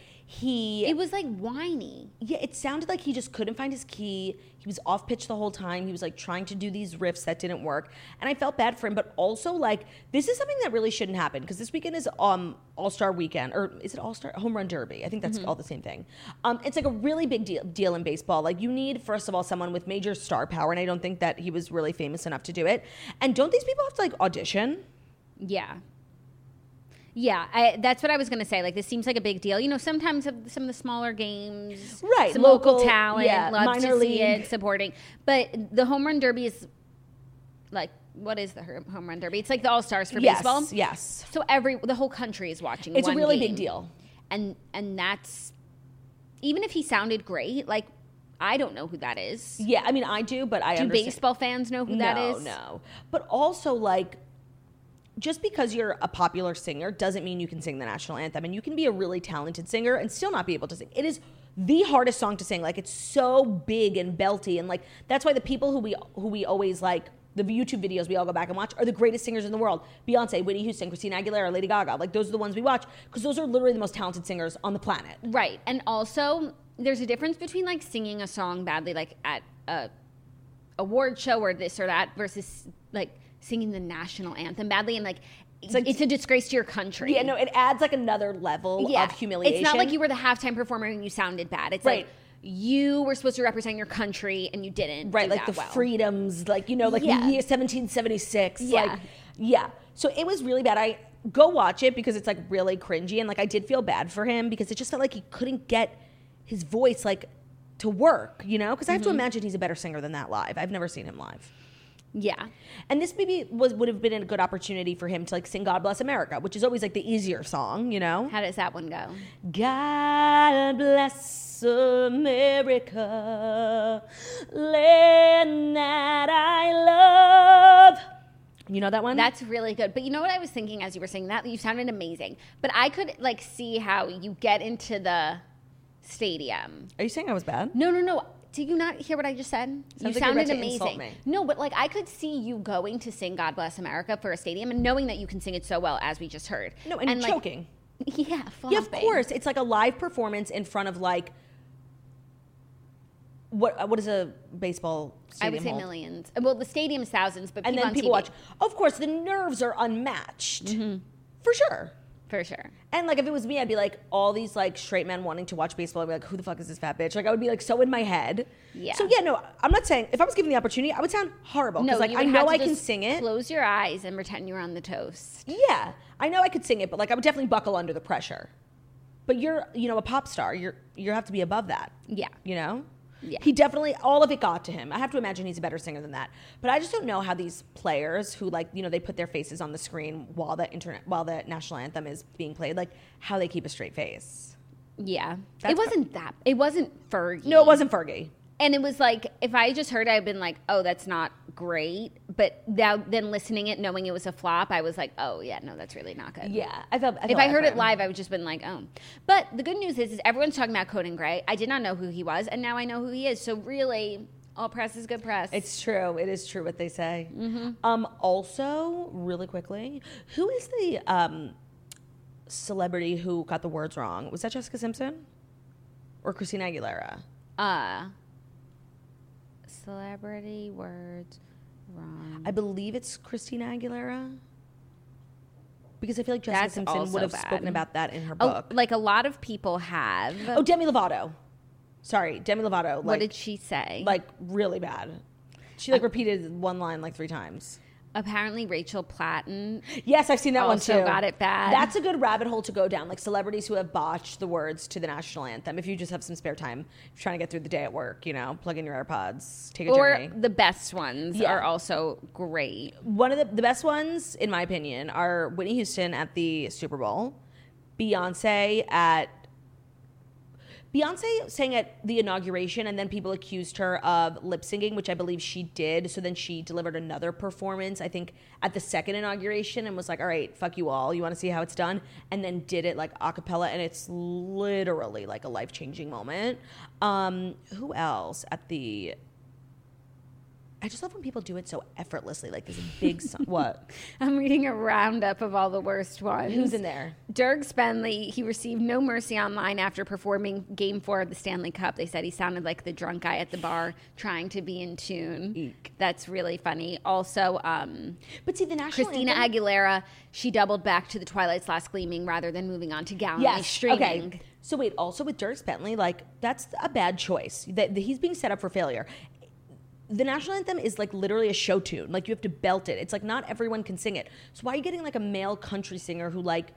it was, like, whiny. Yeah, it sounded like he just couldn't find his key. He was off pitch the whole time. He was, like, trying to do these riffs that didn't work. And I felt bad for him. But also, like, this is something that really shouldn't happen. Because this weekend is All-Star Weekend. Or is it All-Star? Home Run Derby. I think that's all the same thing. It's, like, a really big deal in baseball. Like, you need, first of all, someone with major star power. And I don't think that he was really famous enough to do it. And don't these people have to, like, audition? Yeah. Yeah, that's what I was going to say. Like, this seems like a big deal. Sometimes some of the smaller games, right? Some local talent, love minor to see it, supporting. But the Home Run Derby is, like, what is the Home Run Derby? It's like the All-Stars for baseball. Yes. So the whole country is watching. It's one a really game. big deal. And that's, even if he sounded great, like, I don't know who that is. Yeah, I mean, I do, but I understand. Do baseball fans know who that is? No. But also, like, just because you're a popular singer doesn't mean you can sing the national anthem. And you can be a really talented singer and still not be able to sing. It is the hardest song to sing. Like, it's so big and belty. And, like, that's why the people who we always, like, the YouTube videos we all go back and watch are the greatest singers in the world. Beyonce, Whitney Houston, Christina Aguilera, Lady Gaga. Like, those are the ones we watch because those are literally the most talented singers on the planet. Right. And also, there's a difference between, like, singing a song badly, like, at a award show or this or that versus, like, singing the national anthem badly, and, like, it's a disgrace to your country. Yeah, no, it adds, like, another level of humiliation. It's not like you were the halftime performer and you sounded bad. It's like you were supposed to represent your country and you didn't. Right, like the freedoms, like, like the year 1776. Yeah. Like, yeah. So it was really bad. I go watch it because it's, like, really cringy, and, like, I did feel bad for him because it just felt like he couldn't get his voice, like, to work, because I have to imagine he's a better singer than that live. I've never seen him live. Yeah. And this maybe would have been a good opportunity for him to, like, sing God Bless America, which is always, like, the easier song, How does that one go? God bless America, land that I love. You know that one? That's really good. But you know what I was thinking as you were saying that? You sounded amazing. But I could like see how you get into the stadium. Are you saying I was bad? No. Did you not hear what I just said? Sounds You like you're sounded about to insult amazing. me. No, but like I could see you going to sing God Bless America for a stadium and knowing that you can sing it so well as we just heard. No, and like, choking. Yeah, flopping. Yeah, of course. It's like a live performance in front of like what is a baseball stadium I would say hold? millions. Well, the stadium's thousands, but And people then on people TV. watch. Of course, the nerves are unmatched. For sure. For sure. And like if it was me, I'd be like all these like straight men wanting to watch baseball. I'd be like, who the fuck is this fat bitch? Like I would be like so in my head. Yeah. So yeah, no, I'm not saying if I was given the opportunity, I would sound horrible because like you I would know have to I can just sing it. Close your eyes and pretend you're on the toast. Yeah, I know I could sing it, but like I would definitely buckle under the pressure. But you're, a pop star. You have to be above that. Yeah. You know? Yeah. He definitely, all of it got to him. I have to imagine he's a better singer than that. But I just don't know how these players who like, they put their faces on the screen while the national anthem is being played, like how they keep a straight face. Yeah. That's It wasn't Fergie. No, it wasn't Fergie. And it was like, if I just heard it, I'd been like, oh, that's not great. But then listening it, knowing it was a flop, I was like, oh, yeah, no, that's really not good. Yeah. If I heard it live, I would just been like, oh. But the good news is everyone's talking about Conan Gray. I did not know who he was, and now I know who he is. So really, all press is good press. It's true. It is true what they say. Also, really quickly, who is the celebrity who got the words wrong? Was that Jessica Simpson? Or Christina Aguilera? Celebrity words wrong. I believe it's Christina Aguilera. Because I feel like Jessica That's Simpson also would have bad. spoken about that in her book. Like a lot of people have. Oh, Demi Lovato. Sorry, Demi Lovato. Like, What did she say? Like, really bad. She, repeated one line, 3 times. Apparently Rachel Platten. Yes, I've seen that one, Also too. got it bad. That's a good rabbit hole to go down. Like, celebrities who have botched the words to the national anthem. If you just have some spare time, if you're trying to get through the day at work, plug in your AirPods, take a journey. Or the best ones Yeah. are also great. One of the best ones, in my opinion, are Whitney Houston at the Super Bowl, Beyonce sang at the inauguration, and then people accused her of lip syncing, which I believe she did. So then she delivered another performance, I think, at the second inauguration, and was like, all right, fuck you all. You want to see how it's done? And then did it like a cappella, and it's literally like a life-changing moment. Who else at the... I just love when people do it so effortlessly, like this big song. What? I'm reading a roundup of all the worst ones. Who's in there? Dirk Bentley, he received no mercy online after performing Game 4 of the Stanley Cup. They said he sounded like the drunk guy at the bar trying to be in tune. Eek. That's really funny. Also, But see, the national Christina anthem... Aguilera, she doubled back to the Twilight's Last Gleaming rather than moving on to Gallantly streaming. Okay. So wait, also with Dirk Bentley, like that's a bad choice. That he's being set up for failure. The national anthem is like literally a show tune. Like you have to belt it. It's like not everyone can sing it. So why are you getting like a male country singer who like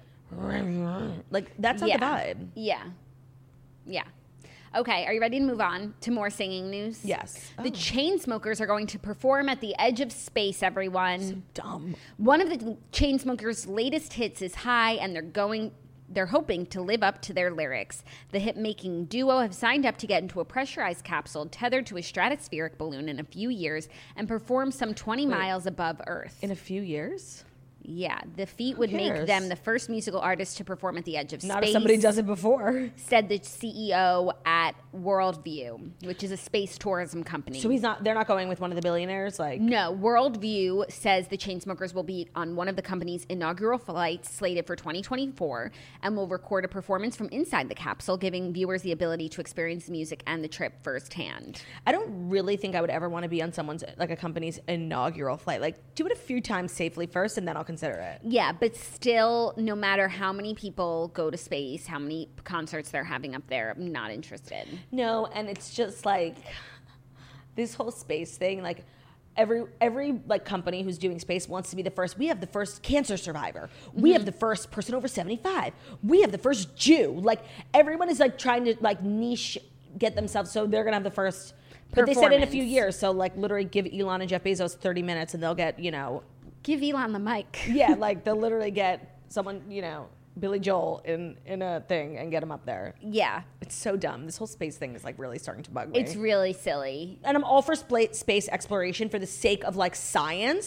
that's not the vibe. Yeah. Okay, are you ready to move on to more singing news? Yes. The Chainsmokers are going to perform at the Edge of Space, everyone. Dumb. One of the Chainsmokers' latest hits is High, and they're hoping to live up to their lyrics. The hit-making duo have signed up to get into a pressurized capsule tethered to a stratospheric balloon in a few years and perform some 20 miles above Earth. In a few years? Yeah, the feat would make cares? them the first musical artists to perform at the edge of space. Not if somebody does it before. Said the CEO at Worldview, which is a space tourism company. So they're not going with one of the billionaires? Like No, Worldview says the Chainsmokers will be on one of the company's inaugural flights slated for 2024 and will record a performance from inside the capsule, giving viewers the ability to experience the music and the trip firsthand. I don't really think I would ever want to be on a company's inaugural flight. Like do it a few times safely first and then I'll consider it. Yeah, but still, no matter how many people go to space, how many concerts they're having up there, I'm not interested. No, and it's just like this whole space thing, like every like company who's doing space wants to be the first. We have the first cancer survivor. We have the first person over 75. We have the first Jew. Like everyone is like trying to like niche get themselves, so they're gonna have the first. But they said in a few years, so like literally give Elon and Jeff Bezos 30 minutes and they'll get, Give Elon the mic. yeah, like they'll literally get someone, Billy Joel in a thing and get him up there. Yeah. It's so dumb. This whole space thing is like really starting to bug me. It's really silly. And I'm all for space exploration for the sake of like science,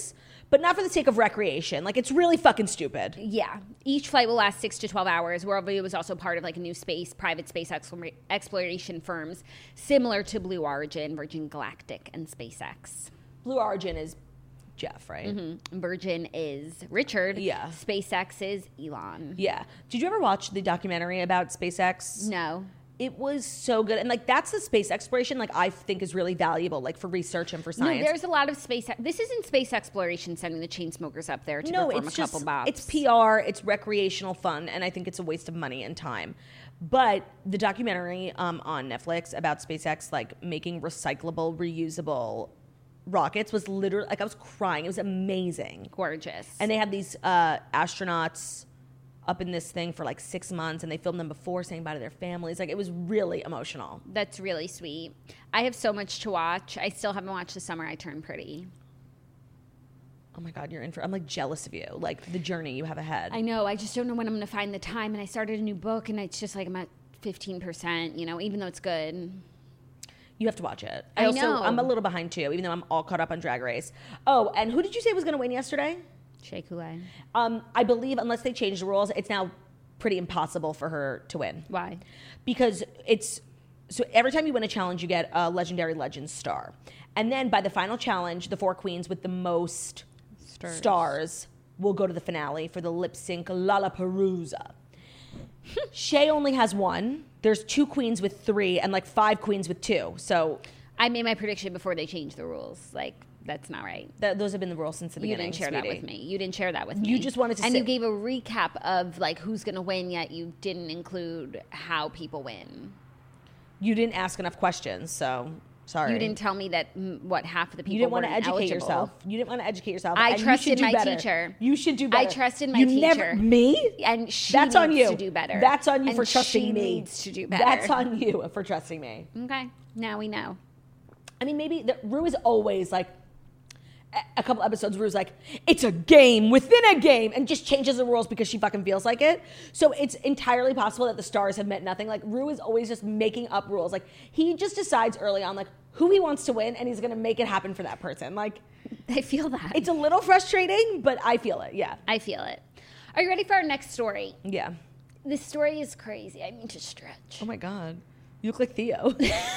but not for the sake of recreation. Like, it's really fucking stupid. Yeah. Each flight will last 6 to 12 hours. Worldview was also part of like a new private space exploration firms similar to Blue Origin, Virgin Galactic, and SpaceX. Blue Origin is Jeff, right? Mm-hmm. Virgin is Richard. Yeah. SpaceX is Elon. Yeah. Did you ever watch the documentary about SpaceX? No. It was so good. And, like, that's the space exploration, like, I think is really valuable, like, for research and for science. No, there's a lot of space. This isn't space exploration sending the chain smokers up there to perform a couple bops. It's PR, it's recreational fun, and I think it's a waste of money and time. But the documentary on Netflix about SpaceX, like, making recyclable, reusable rockets was literally, like, I was crying. It was amazing. Gorgeous. And they had these astronauts up in this thing for like 6 months, and they filmed them before saying bye to their families. Like, it was really emotional. That's really sweet. I have so much to watch. I still haven't watched The Summer I Turned Pretty. Oh my God, I'm like jealous of you, like the journey you have ahead. I know. I just don't know when I'm going to find the time. And I started a new book, and it's just like I'm at 15%, you know, even though it's good. You have to watch it. I know. I'm a little behind too, even though I'm all caught up on Drag Race. Oh, and who did you say was going to win yesterday? Shea Coulee. I believe, unless they change the rules, it's now pretty impossible for her to win. Why? Because so every time you win a challenge, you get a Legendary Legends star. And then by the final challenge, the 4 queens with the most stars will go to the finale for the lip sync Lollapalooza. Shea only has 1. There's 2 queens with 3 and like 5 queens with 2. So I made my prediction before they changed the rules. Like, that's not right. Those have been the rules since the beginning. You didn't share that with me. You didn't share that with me. You just wanted to And you gave a recap of like who's going to win, yet you didn't include how people win. You didn't ask enough questions, so sorry. You didn't tell me that half of the people You didn't want to weren't educate eligible. yourself. You didn't want to educate yourself. I and trusted my better. teacher. You should do better. I trusted my teacher. Me? And she That's needs on you. to do better. That's on you and for trusting she me. Needs to do better. That's on you for trusting me. Okay, now we know. I mean, maybe Rue is always like, a couple episodes, Rue's like, it's a game within a game, and just changes the rules because she fucking feels like it. So it's entirely possible that the stars have meant nothing. Like, Rue is always just making up rules. Like, he just decides early on, like, who he wants to win, and he's going to make it happen for that person. Like, I feel that. it's a little frustrating, but I feel it, yeah. I feel it. Are you ready for our next story? Yeah. This story is crazy. I need to stretch. Oh, my God. You look like Theo.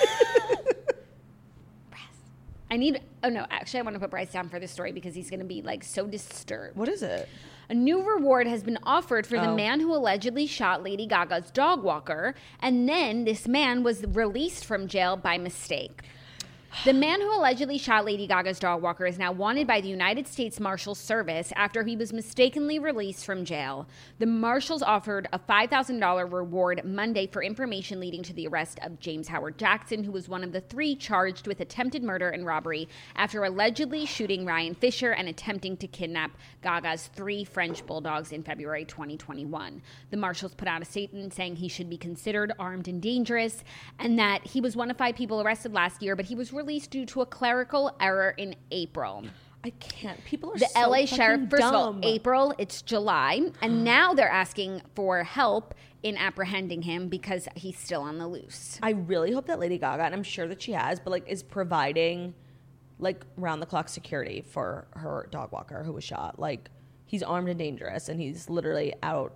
Actually, I want to put Bryce down for this story because he's going to be like so disturbed. What is it? A new reward has been offered for the man who allegedly shot Lady Gaga's dog walker, and then this man was released from jail by mistake. The man who allegedly shot Lady Gaga's dog walker is now wanted by the United States Marshals Service after he was mistakenly released from jail. The Marshals offered a $5,000 reward Monday for information leading to the arrest of James Howard Jackson, who was one of the 3 charged with attempted murder and robbery after allegedly shooting Ryan Fisher and attempting to kidnap Gaga's 3 French bulldogs in February 2021. The Marshals put out a statement saying he should be considered armed and dangerous, and that he was one of 5 people arrested last year, but he was released due to a clerical error in April. I can't. People are the so LA sheriff, first of all, dumb. April, it's July, and now they're asking for help in apprehending him because he's still on the loose. I really hope that Lady Gaga, and I'm sure that she has, but like is providing like round the clock security for her dog walker who was shot. Like, he's armed and dangerous, and he's literally out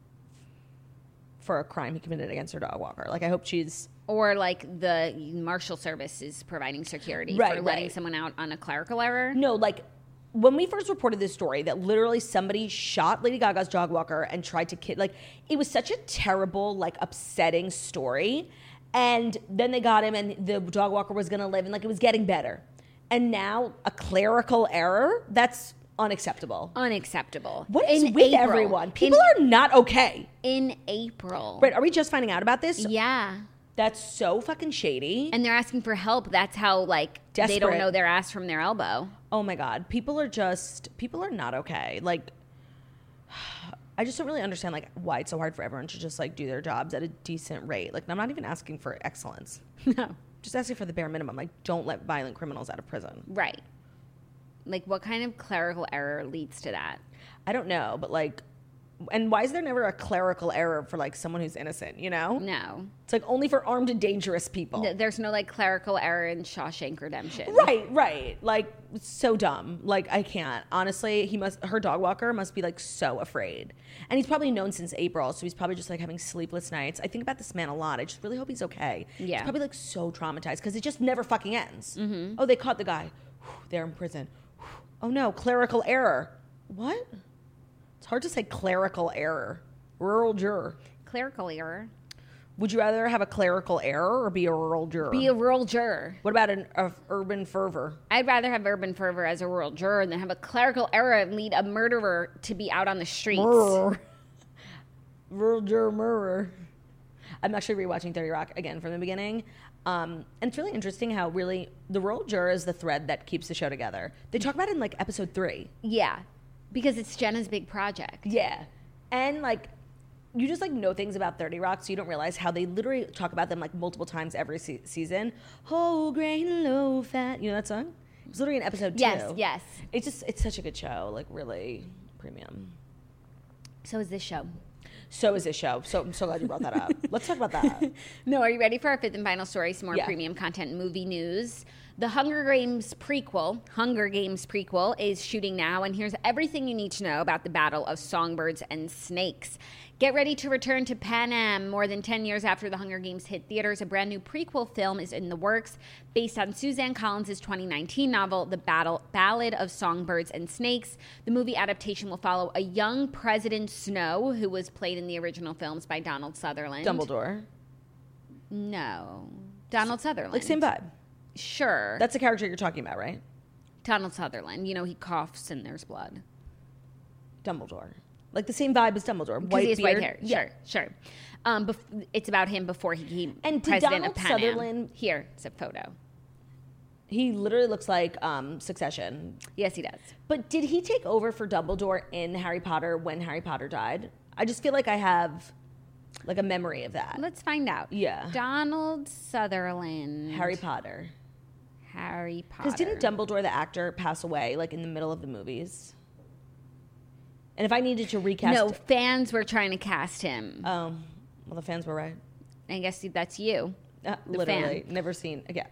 for a crime he committed against her dog walker. Like, I hope she's... Or like the Marshal Service is providing security Right, for letting right. someone out on a clerical error. No, like, when we first reported this story that literally somebody shot Lady Gaga's dog walker and tried to kid... Like, it was such a terrible, like, upsetting story. And then they got him, and the dog walker was going to live, and, like, it was getting better. And now a clerical error? That's... unacceptable. Unacceptable. What is in with April. everyone? People are not okay. In April. Right, are we just finding out about this? Yeah. That's so fucking shady. And they're asking for help. That's how, like, they Desperate. don't know their ass from their elbow. Oh my God. People are not okay. Like, I just don't really understand, like, why it's so hard for everyone to just, like, do their jobs at a decent rate. Like, I'm not even asking for excellence. No. Just asking for the bare minimum. Like, don't let violent criminals out of prison. Right. Like, what kind of clerical error leads to that? I don't know, but, like, And why is there never a clerical error for like someone who's innocent, you know? No. It's like only for armed and dangerous people. There's no like clerical error in Shawshank Redemption. Right. Like, so dumb. Like, I can't. Honestly, her dog walker must be like so afraid. And he's probably known since April, so he's probably just like having sleepless nights. I think about this man a lot. I just really hope he's okay. Yeah. He's probably like so traumatized because it just never fucking ends. Mm-hmm. Oh, they caught the guy. They're in prison. Oh no, clerical error. What? It's hard to say clerical error. Rural juror. Clerical error. Would you rather have a clerical error or be a rural juror? Be a rural juror. What about an urban fervor? I'd rather have urban fervor as a rural juror than have a clerical error and lead a murderer to be out on the streets. Rural juror murderer. I'm actually rewatching 30 Rock again from the beginning. And it's really interesting how really the rural juror is the thread that keeps the show together. They talk about it in like episode 3. Yeah. Because it's Jenna's big project. Yeah. And like, you just like know things about 30 Rock, so you don't realize how they literally talk about them like multiple times every season. Whole grain, low fat. You know that song? It was literally in episode 2. Yes. It's such a good show. Like, really premium. So is this show. So is this show. So I'm so glad you brought that up. Let's talk about that. No, are you ready for our fifth and final story? Some more Yeah. premium content, movie news. The Hunger Games prequel is shooting now, and here's everything you need to know about the Battle of Songbirds and Snakes. Get ready to return to Panem. More than 10 years after The Hunger Games hit theaters, a brand new prequel film is in the works based on Suzanne Collins' 2019 novel, The Ballad of Songbirds and Snakes. The movie adaptation will follow a young President Snow, who was played in the original films by Donald Sutherland. Dumbledore. No. Donald Sutherland. Like, same vibe. Sure. That's the character you're talking about, right? Donald Sutherland. You know, he coughs and there's blood. Dumbledore. Like the same vibe as Dumbledore. Because he has white beard. hair. Yeah. Sure. It's about him before he became And did president Donald of Panem. Sutherland- Here, it's a photo. He literally looks like Succession. Yes, he does. But did he take over for Dumbledore in Harry Potter when Harry Potter died? I just feel like I have like a memory of that. Let's find out. Yeah. Donald Sutherland. Harry Potter. Harry Potter. Because didn't Dumbledore, the actor, pass away like in the middle of the movies? And if I needed to recast... No, fans were trying to cast him. Well, the fans were right. I guess that's you. Literally. fan. Never seen... Again.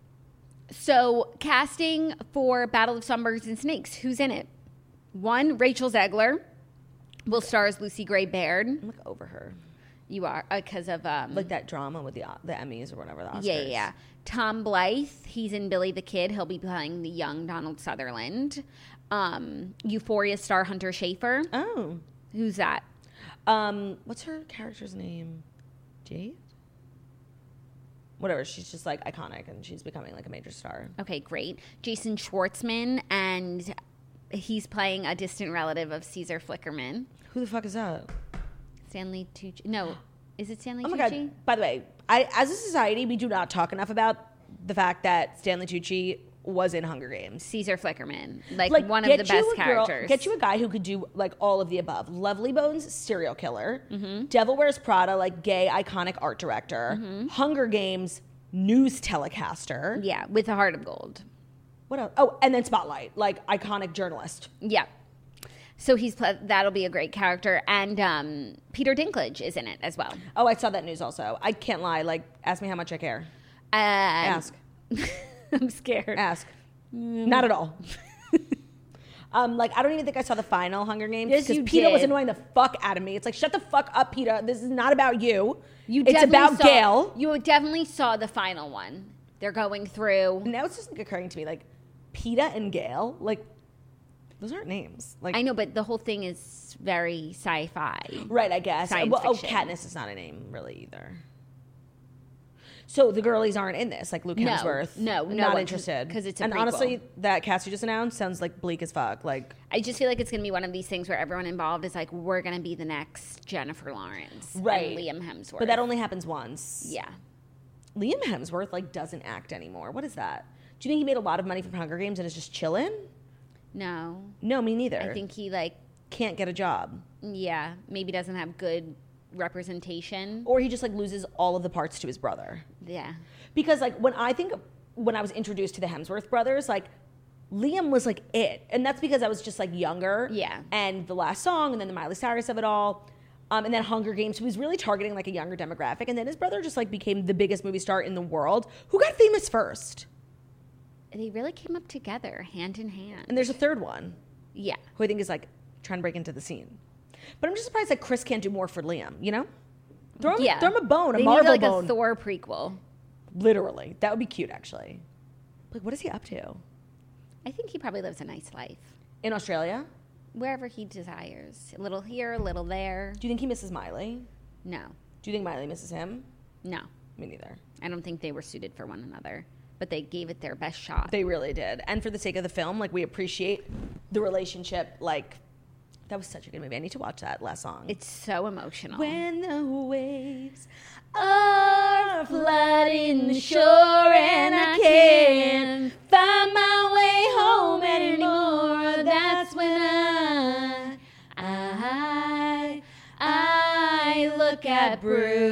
So, casting for Battle of Songbirds and Snakes. Who's in it? 1, Rachel Zegler will star as Lucy Gray Baird. I'm like over her. You are, because of... Like that drama with the Emmys or whatever, the Oscars. Yeah. Tom Blythe, he's in Billy the Kid. He'll be playing the young Donald Sutherland. Euphoria star Hunter Schafer. Oh. Who's that? What's her character's name? Jade? Whatever. She's just like iconic and she's becoming like a major star. Okay, great. Jason Schwartzman, and he's playing a distant relative of Caesar Flickerman. Who the fuck is that? Stanley Tucci. No, is it Stanley Oh my Tucci? God. By the way, as a society, we do not talk enough about the fact that Stanley Tucci was in Hunger Games. Caesar Flickerman. Like one of the best characters. Get you a guy who could do like all of the above. Lovely Bones, serial killer. Devil Wears Prada, like gay iconic art director. Hunger Games, news telecaster. Yeah, with a heart of gold. What else? Oh, and then Spotlight, like iconic journalist. Yeah. So that'll be a great character. And Peter Dinklage is in it as well. Oh, I saw that news also. I can't lie. Like, ask me how much I care. Ask. I'm scared. Ask. Not at all. Like, I don't even think I saw the final Hunger Games. Yes, because you PETA was did. annoying the fuck out of me. It's like, shut the fuck up, PETA. This is not about you. It's definitely about Gail. You definitely saw the final one. They're going through. Now it's just like occurring to me, like, PETA and Gail, like, those aren't names. Like, I know, but the whole thing is very sci-fi. right, I guess. Science Well, fiction. Katniss is not a name, really, either. So the girlies aren't in this, like Luke No, Hemsworth. no not one, interested. 'cause it's a and prequel. honestly, that cast you just announced sounds like bleak as fuck. Like, I just feel like it's going to be one of these things where everyone involved is like, we're going to be the next Jennifer Lawrence right, and Liam Hemsworth. but that only happens once. Yeah. Liam Hemsworth like doesn't act anymore. What is that? Do you think he made a lot of money from Hunger Games and is just chilling? No. No, me neither. I think he can't get a job, maybe doesn't have good representation. or he just like loses all of the parts to his brother. Yeah. Because like when I was introduced to the Hemsworth brothers, like Liam was like it. And that's because I was just like younger. Yeah. And the last song and then the Miley Cyrus of it all. And then Hunger Games, he was really targeting like a younger demographic. And then his brother just like became the biggest movie star in the world. Who got famous first? They really came up together, hand in hand. And there's a third one. Yeah. Who I think is like trying to break into the scene. But I'm just surprised that Chris can't do more for Liam, you know? Throw him a bone, they Marvel need like bone. a Thor prequel. Literally. That would be cute, actually. Like, what is he up to? I think he probably lives a nice life. In Australia? Wherever he desires. A little here, a little there. Do you think he misses Miley? No. Do you think Miley misses him? No. Me neither. I don't think they were suited for one another. But they gave it their best shot. They really did. And for the sake of the film, like, we appreciate the relationship. Like, that was such a good movie. I need to watch that last song. It's so emotional. When the waves are flooding the shore and I can't find my way home anymore, that's when I look at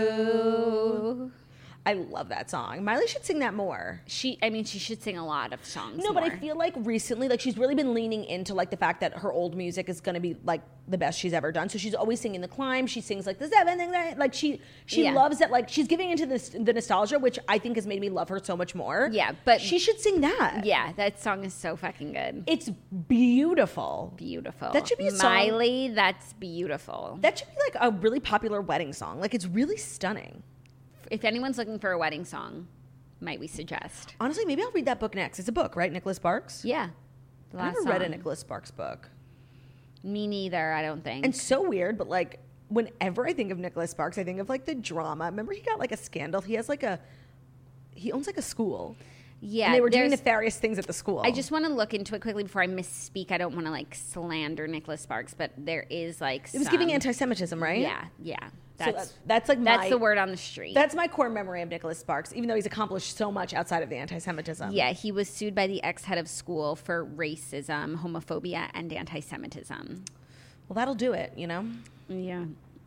Brew. I love that song. Miley should sing that more. She should sing a lot of songs. No, but I feel like recently, like, she's really been leaning into like the fact that her old music is going to be like the best she's ever done. So she's always singing The Climb. She sings like the Seven thing that like she loves that. Like, she's giving into the nostalgia, which I think has made me love her so much more. Yeah, but she should sing that. Yeah, that song is so fucking good. It's beautiful. Beautiful. That should be a song. Miley, that's beautiful. That should be like a really popular wedding song. Like, it's really stunning. If anyone's looking for a wedding song, might we suggest? Honestly, maybe I'll read that book next. It's a book, right? Nicholas Sparks? Yeah. I never read a Nicholas Sparks book. Me neither, I don't think. And so weird, but like, whenever I think of Nicholas Sparks, I think of like the drama. Remember he got like a scandal? He owns like a school. Yeah. And they were doing nefarious things at the school. I just want to look into it quickly before I misspeak. I don't want to like slander Nicholas Sparks, but there is like It was giving anti-Semitism, right? Yeah. That's like that's the word on the street. That's my core memory of Nicholas Sparks, even though he's accomplished so much outside of the anti-Semitism. Yeah, he was sued by the ex-head of school for racism, homophobia, and anti-Semitism. Well, that'll do it, you know? Yeah.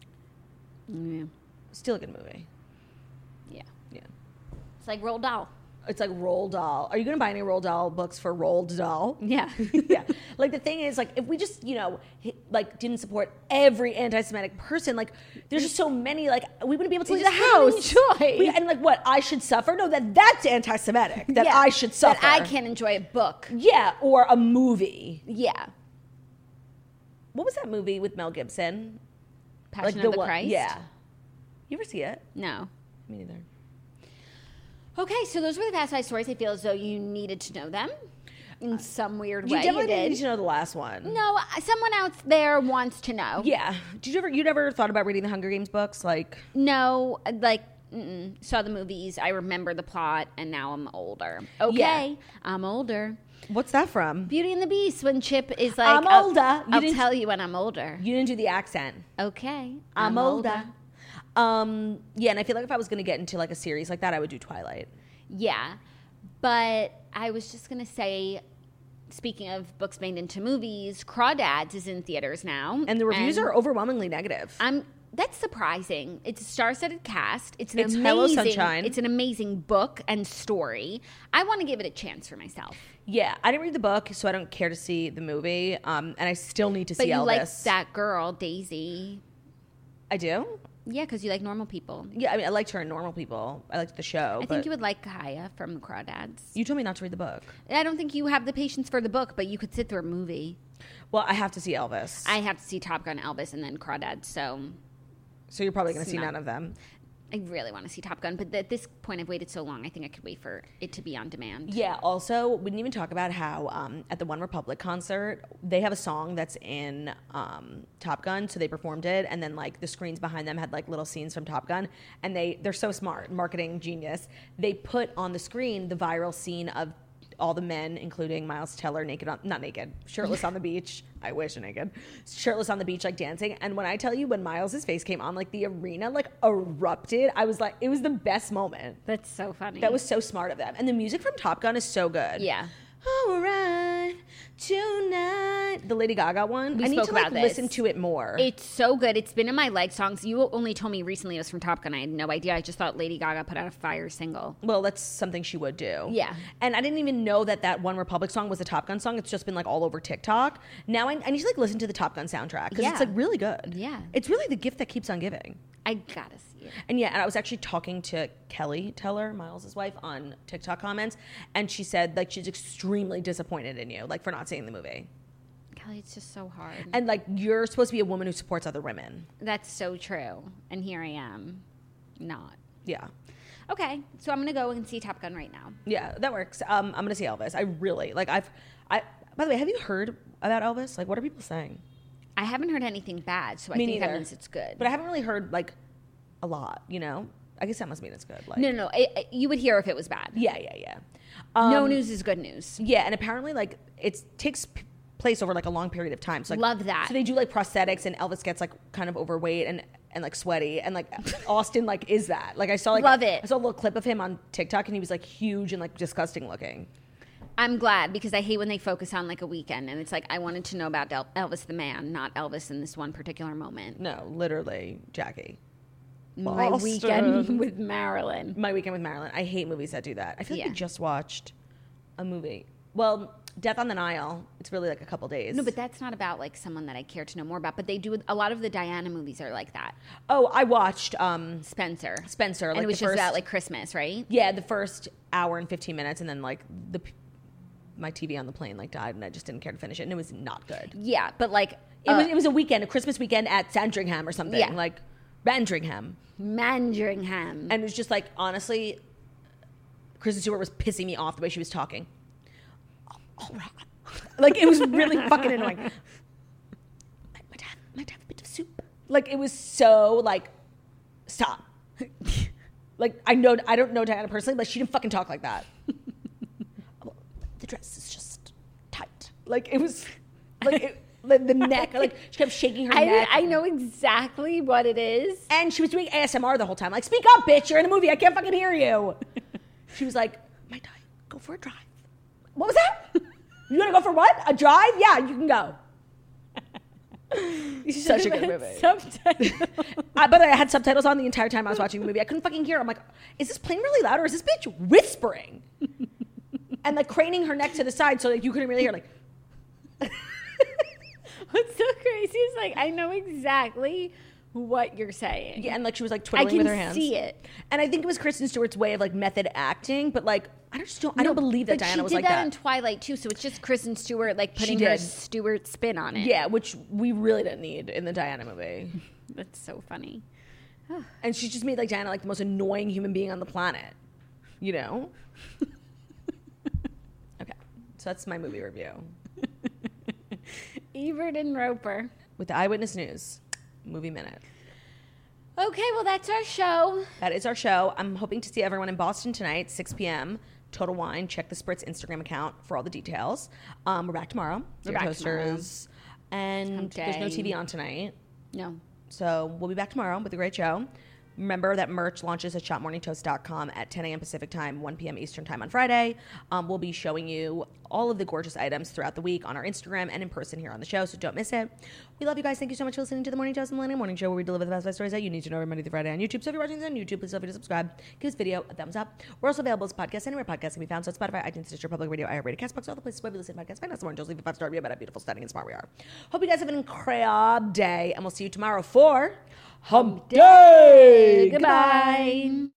Still a good movie. Yeah. Yeah. It's like Roald Dahl. It's like Roald Dahl. Are you going to buy any Roald Dahl books for Roald Dahl? Yeah. Yeah. Like, the thing is, like, if we just, you know, like, didn't support every anti-Semitic person, like, there's just so many, like, we wouldn't be able to leave the house. And, like, what, I should suffer? No, that's anti-Semitic. That I should suffer. That I can't enjoy a book. Yeah, or a movie. Yeah. What was that movie with Mel Gibson? Passion of the Christ? Yeah. You ever see it? No. Me neither. Okay, so those were the Fast Five stories. I feel as though you needed to know them in some weird way. You definitely did. need to know the last one. No, someone out there wants to know. Yeah. You'd ever thought about reading the Hunger Games books? Like, no, like, saw the movies. I remember the plot, and now I'm older. Okay, yeah. I'm older. What's that from? Beauty and the Beast, when Chip is like, I'm older. I'll tell you when I'm older. You didn't do the accent. Okay, I'm older. Yeah, and I feel like if I was going to get into like a series like that, I would do Twilight. Yeah, but I was just going to say, speaking of books made into movies, Crawdads is in theaters now. And the reviews are overwhelmingly negative. That's surprising. It's a star-studded cast. It's Hello Sunshine. It's an amazing book and story. I want to give it a chance for myself. Yeah, I didn't read the book, so I don't care to see the movie. And I still need to see Elvis. But you like that girl, Daisy. I do? Yeah, because you like normal people. Yeah, I mean, I liked her in Normal People. I liked the show. I think you would like Kaya from the Crawdads. You told me not to read the book. I don't think you have the patience for the book, but you could sit through a movie. Well, I have to see Elvis. I have to see Top Gun, Elvis, and then Crawdads, so you're probably going to see none of them. I really want to see Top Gun, but at this point I've waited so long, I think I could wait for it to be on demand. Yeah, also, we didn't even talk about how at the One Republic concert, they have a song that's in Top Gun, so they performed it, and then like the screens behind them had like little scenes from Top Gun, and they're so smart, marketing genius. They put on the screen the viral scene of all the men, including Miles Teller, shirtless on the beach. I wish naked. Shirtless on the beach, like dancing. And when I tell you, when Miles' face came on, like the arena like erupted. I was like, it was the best moment. That's so funny. That was so smart of them. And the music from Top Gun is so good. Yeah. All right. tonight. The Lady Gaga one. We I need spoke to like about this. listen to it more. It's so good. It's been in my like songs. You only told me recently it was from Top Gun. I had no idea. I just thought Lady Gaga put out a fire single. Well, that's something she would do. Yeah. And I didn't even know that One Republic song was a Top Gun song. It's just been like all over TikTok. Now I need to like listen to the Top Gun soundtrack because it's Yeah. like really good. Yeah. It's really the gift that keeps on giving. I gotta see it. And I was actually talking to Kelly Teller, Miles' wife, on TikTok comments, and she said like she's extremely disappointed in you, like for not seeing the movie. Kelly, it's just so hard. And like you're supposed to be a woman who supports other women. That's so true. And here I am, not. Yeah. Okay, so I'm gonna go and see Top Gun right now. Yeah, that works. I'm gonna see Elvis. I really like. By the way, have you heard about Elvis? Like, what are people saying? I haven't heard anything bad, so I Me think neither. that means it's good. But I haven't really heard like a lot. You know, I guess that must mean it's good. Like, no, you would hear if it was bad. Yeah. No news is good news. Yeah, and apparently like it takes place over like a long period of time. So like, Love that. So they do like prosthetics, and Elvis gets like kind of overweight and like sweaty, and like Austin like is that. Like I saw like Love it. I saw a little clip of him on TikTok, and he was like huge and like disgusting looking. I'm glad because I hate when they focus on like a weekend and it's like I wanted to know about Elvis the man, not Elvis in this one particular moment. No, literally, Jackie. My Boston. weekend with Marilyn. My weekend with Marilyn. I hate movies that do that. I feel like Yeah. we just watched a movie. Well, Death on the Nile. It's really like a couple days. No, but that's not about like someone that I care to know more about. But they do a lot of the Diana movies are like that. Oh, I watched Spencer. Spencer. And Like it was the just first, about like Christmas, right? yeah, the first hour and 15 minutes, and then like my TV on the plane like died, and I just didn't care to finish it, and it was not good. Yeah, but like It was a weekend, a Christmas weekend at Sandringham or something. Yeah. Like Bandringham. Mandringham. And it was just like, honestly, Kristen Stewart was pissing me off the way she was talking. All right. Like, it was really fucking annoying. Might have a bit of soup. Like, it was so, like, stop. Like, I don't know Diana personally, but she didn't fucking talk like that. The dress is just tight. Like, it was, like, the neck. Like, she kept shaking her neck. I know exactly what it is. And she was doing ASMR the whole time. Like, speak up, bitch. You're in a movie. I can't fucking hear you. She was like, might I go for a drive? What was that? You want to go for what? A drive? Yeah, you can go. Such a good movie. By the way, I had subtitles on the entire time I was watching the movie. I couldn't fucking hear. I'm like, is this plane really loud or is this bitch whispering? And like craning her neck to the side so like you couldn't really hear. Like, What's so crazy is like I know exactly what you're saying. yeah, and like she was like I twiddling can with her hands. see it. And I think it was Kristen Stewart's way of like method acting, but like I don't believe that but Diana was she like did that that. in Twilight too, so it's just Kristen Stewart like putting She her did. Stewart spin on it. Yeah, which we really didn't need in the Diana movie. That's so funny. And she just made like Diana like the most annoying human being on the planet. You know? Okay. So that's my movie review. Ebert and Roper. With the Eyewitness News Movie Minute. Okay, well that's our show. That is our show. I'm hoping to see everyone in Boston tonight, 6 p.m. Total Wine. Check the Spritz Instagram account for all the details. We're back tomorrow. We're back Toasters. And Hump there's no day. TV on tonight. No. So we'll be back tomorrow with a great show. Remember that merch launches at shopmorningtoast.com at 10 a.m. Pacific time, 1 p.m. Eastern time on Friday. We'll be showing you all of the gorgeous items throughout the week on our Instagram and in person here on the show, so don't miss it. We love you guys. Thank you so much for listening to the Morning Toast and Millennium Morning Show, where we deliver the best life stories that you need to know every Monday through Friday on YouTube. So if you're watching this on YouTube, please feel free to subscribe. Give this video a thumbs up. We're also available as podcasts anywhere podcasts can be found. So Spotify, iTunes, Stitcher, Public Radio, iHeartRadio, CastBox, all the places where we listen to podcasts. Find us the Morning Toast. Leave a 5-star review about how beautiful, stunning, and smart we are. Hope you guys have an incredible day, and we'll see you tomorrow for Hump Day. Goodbye.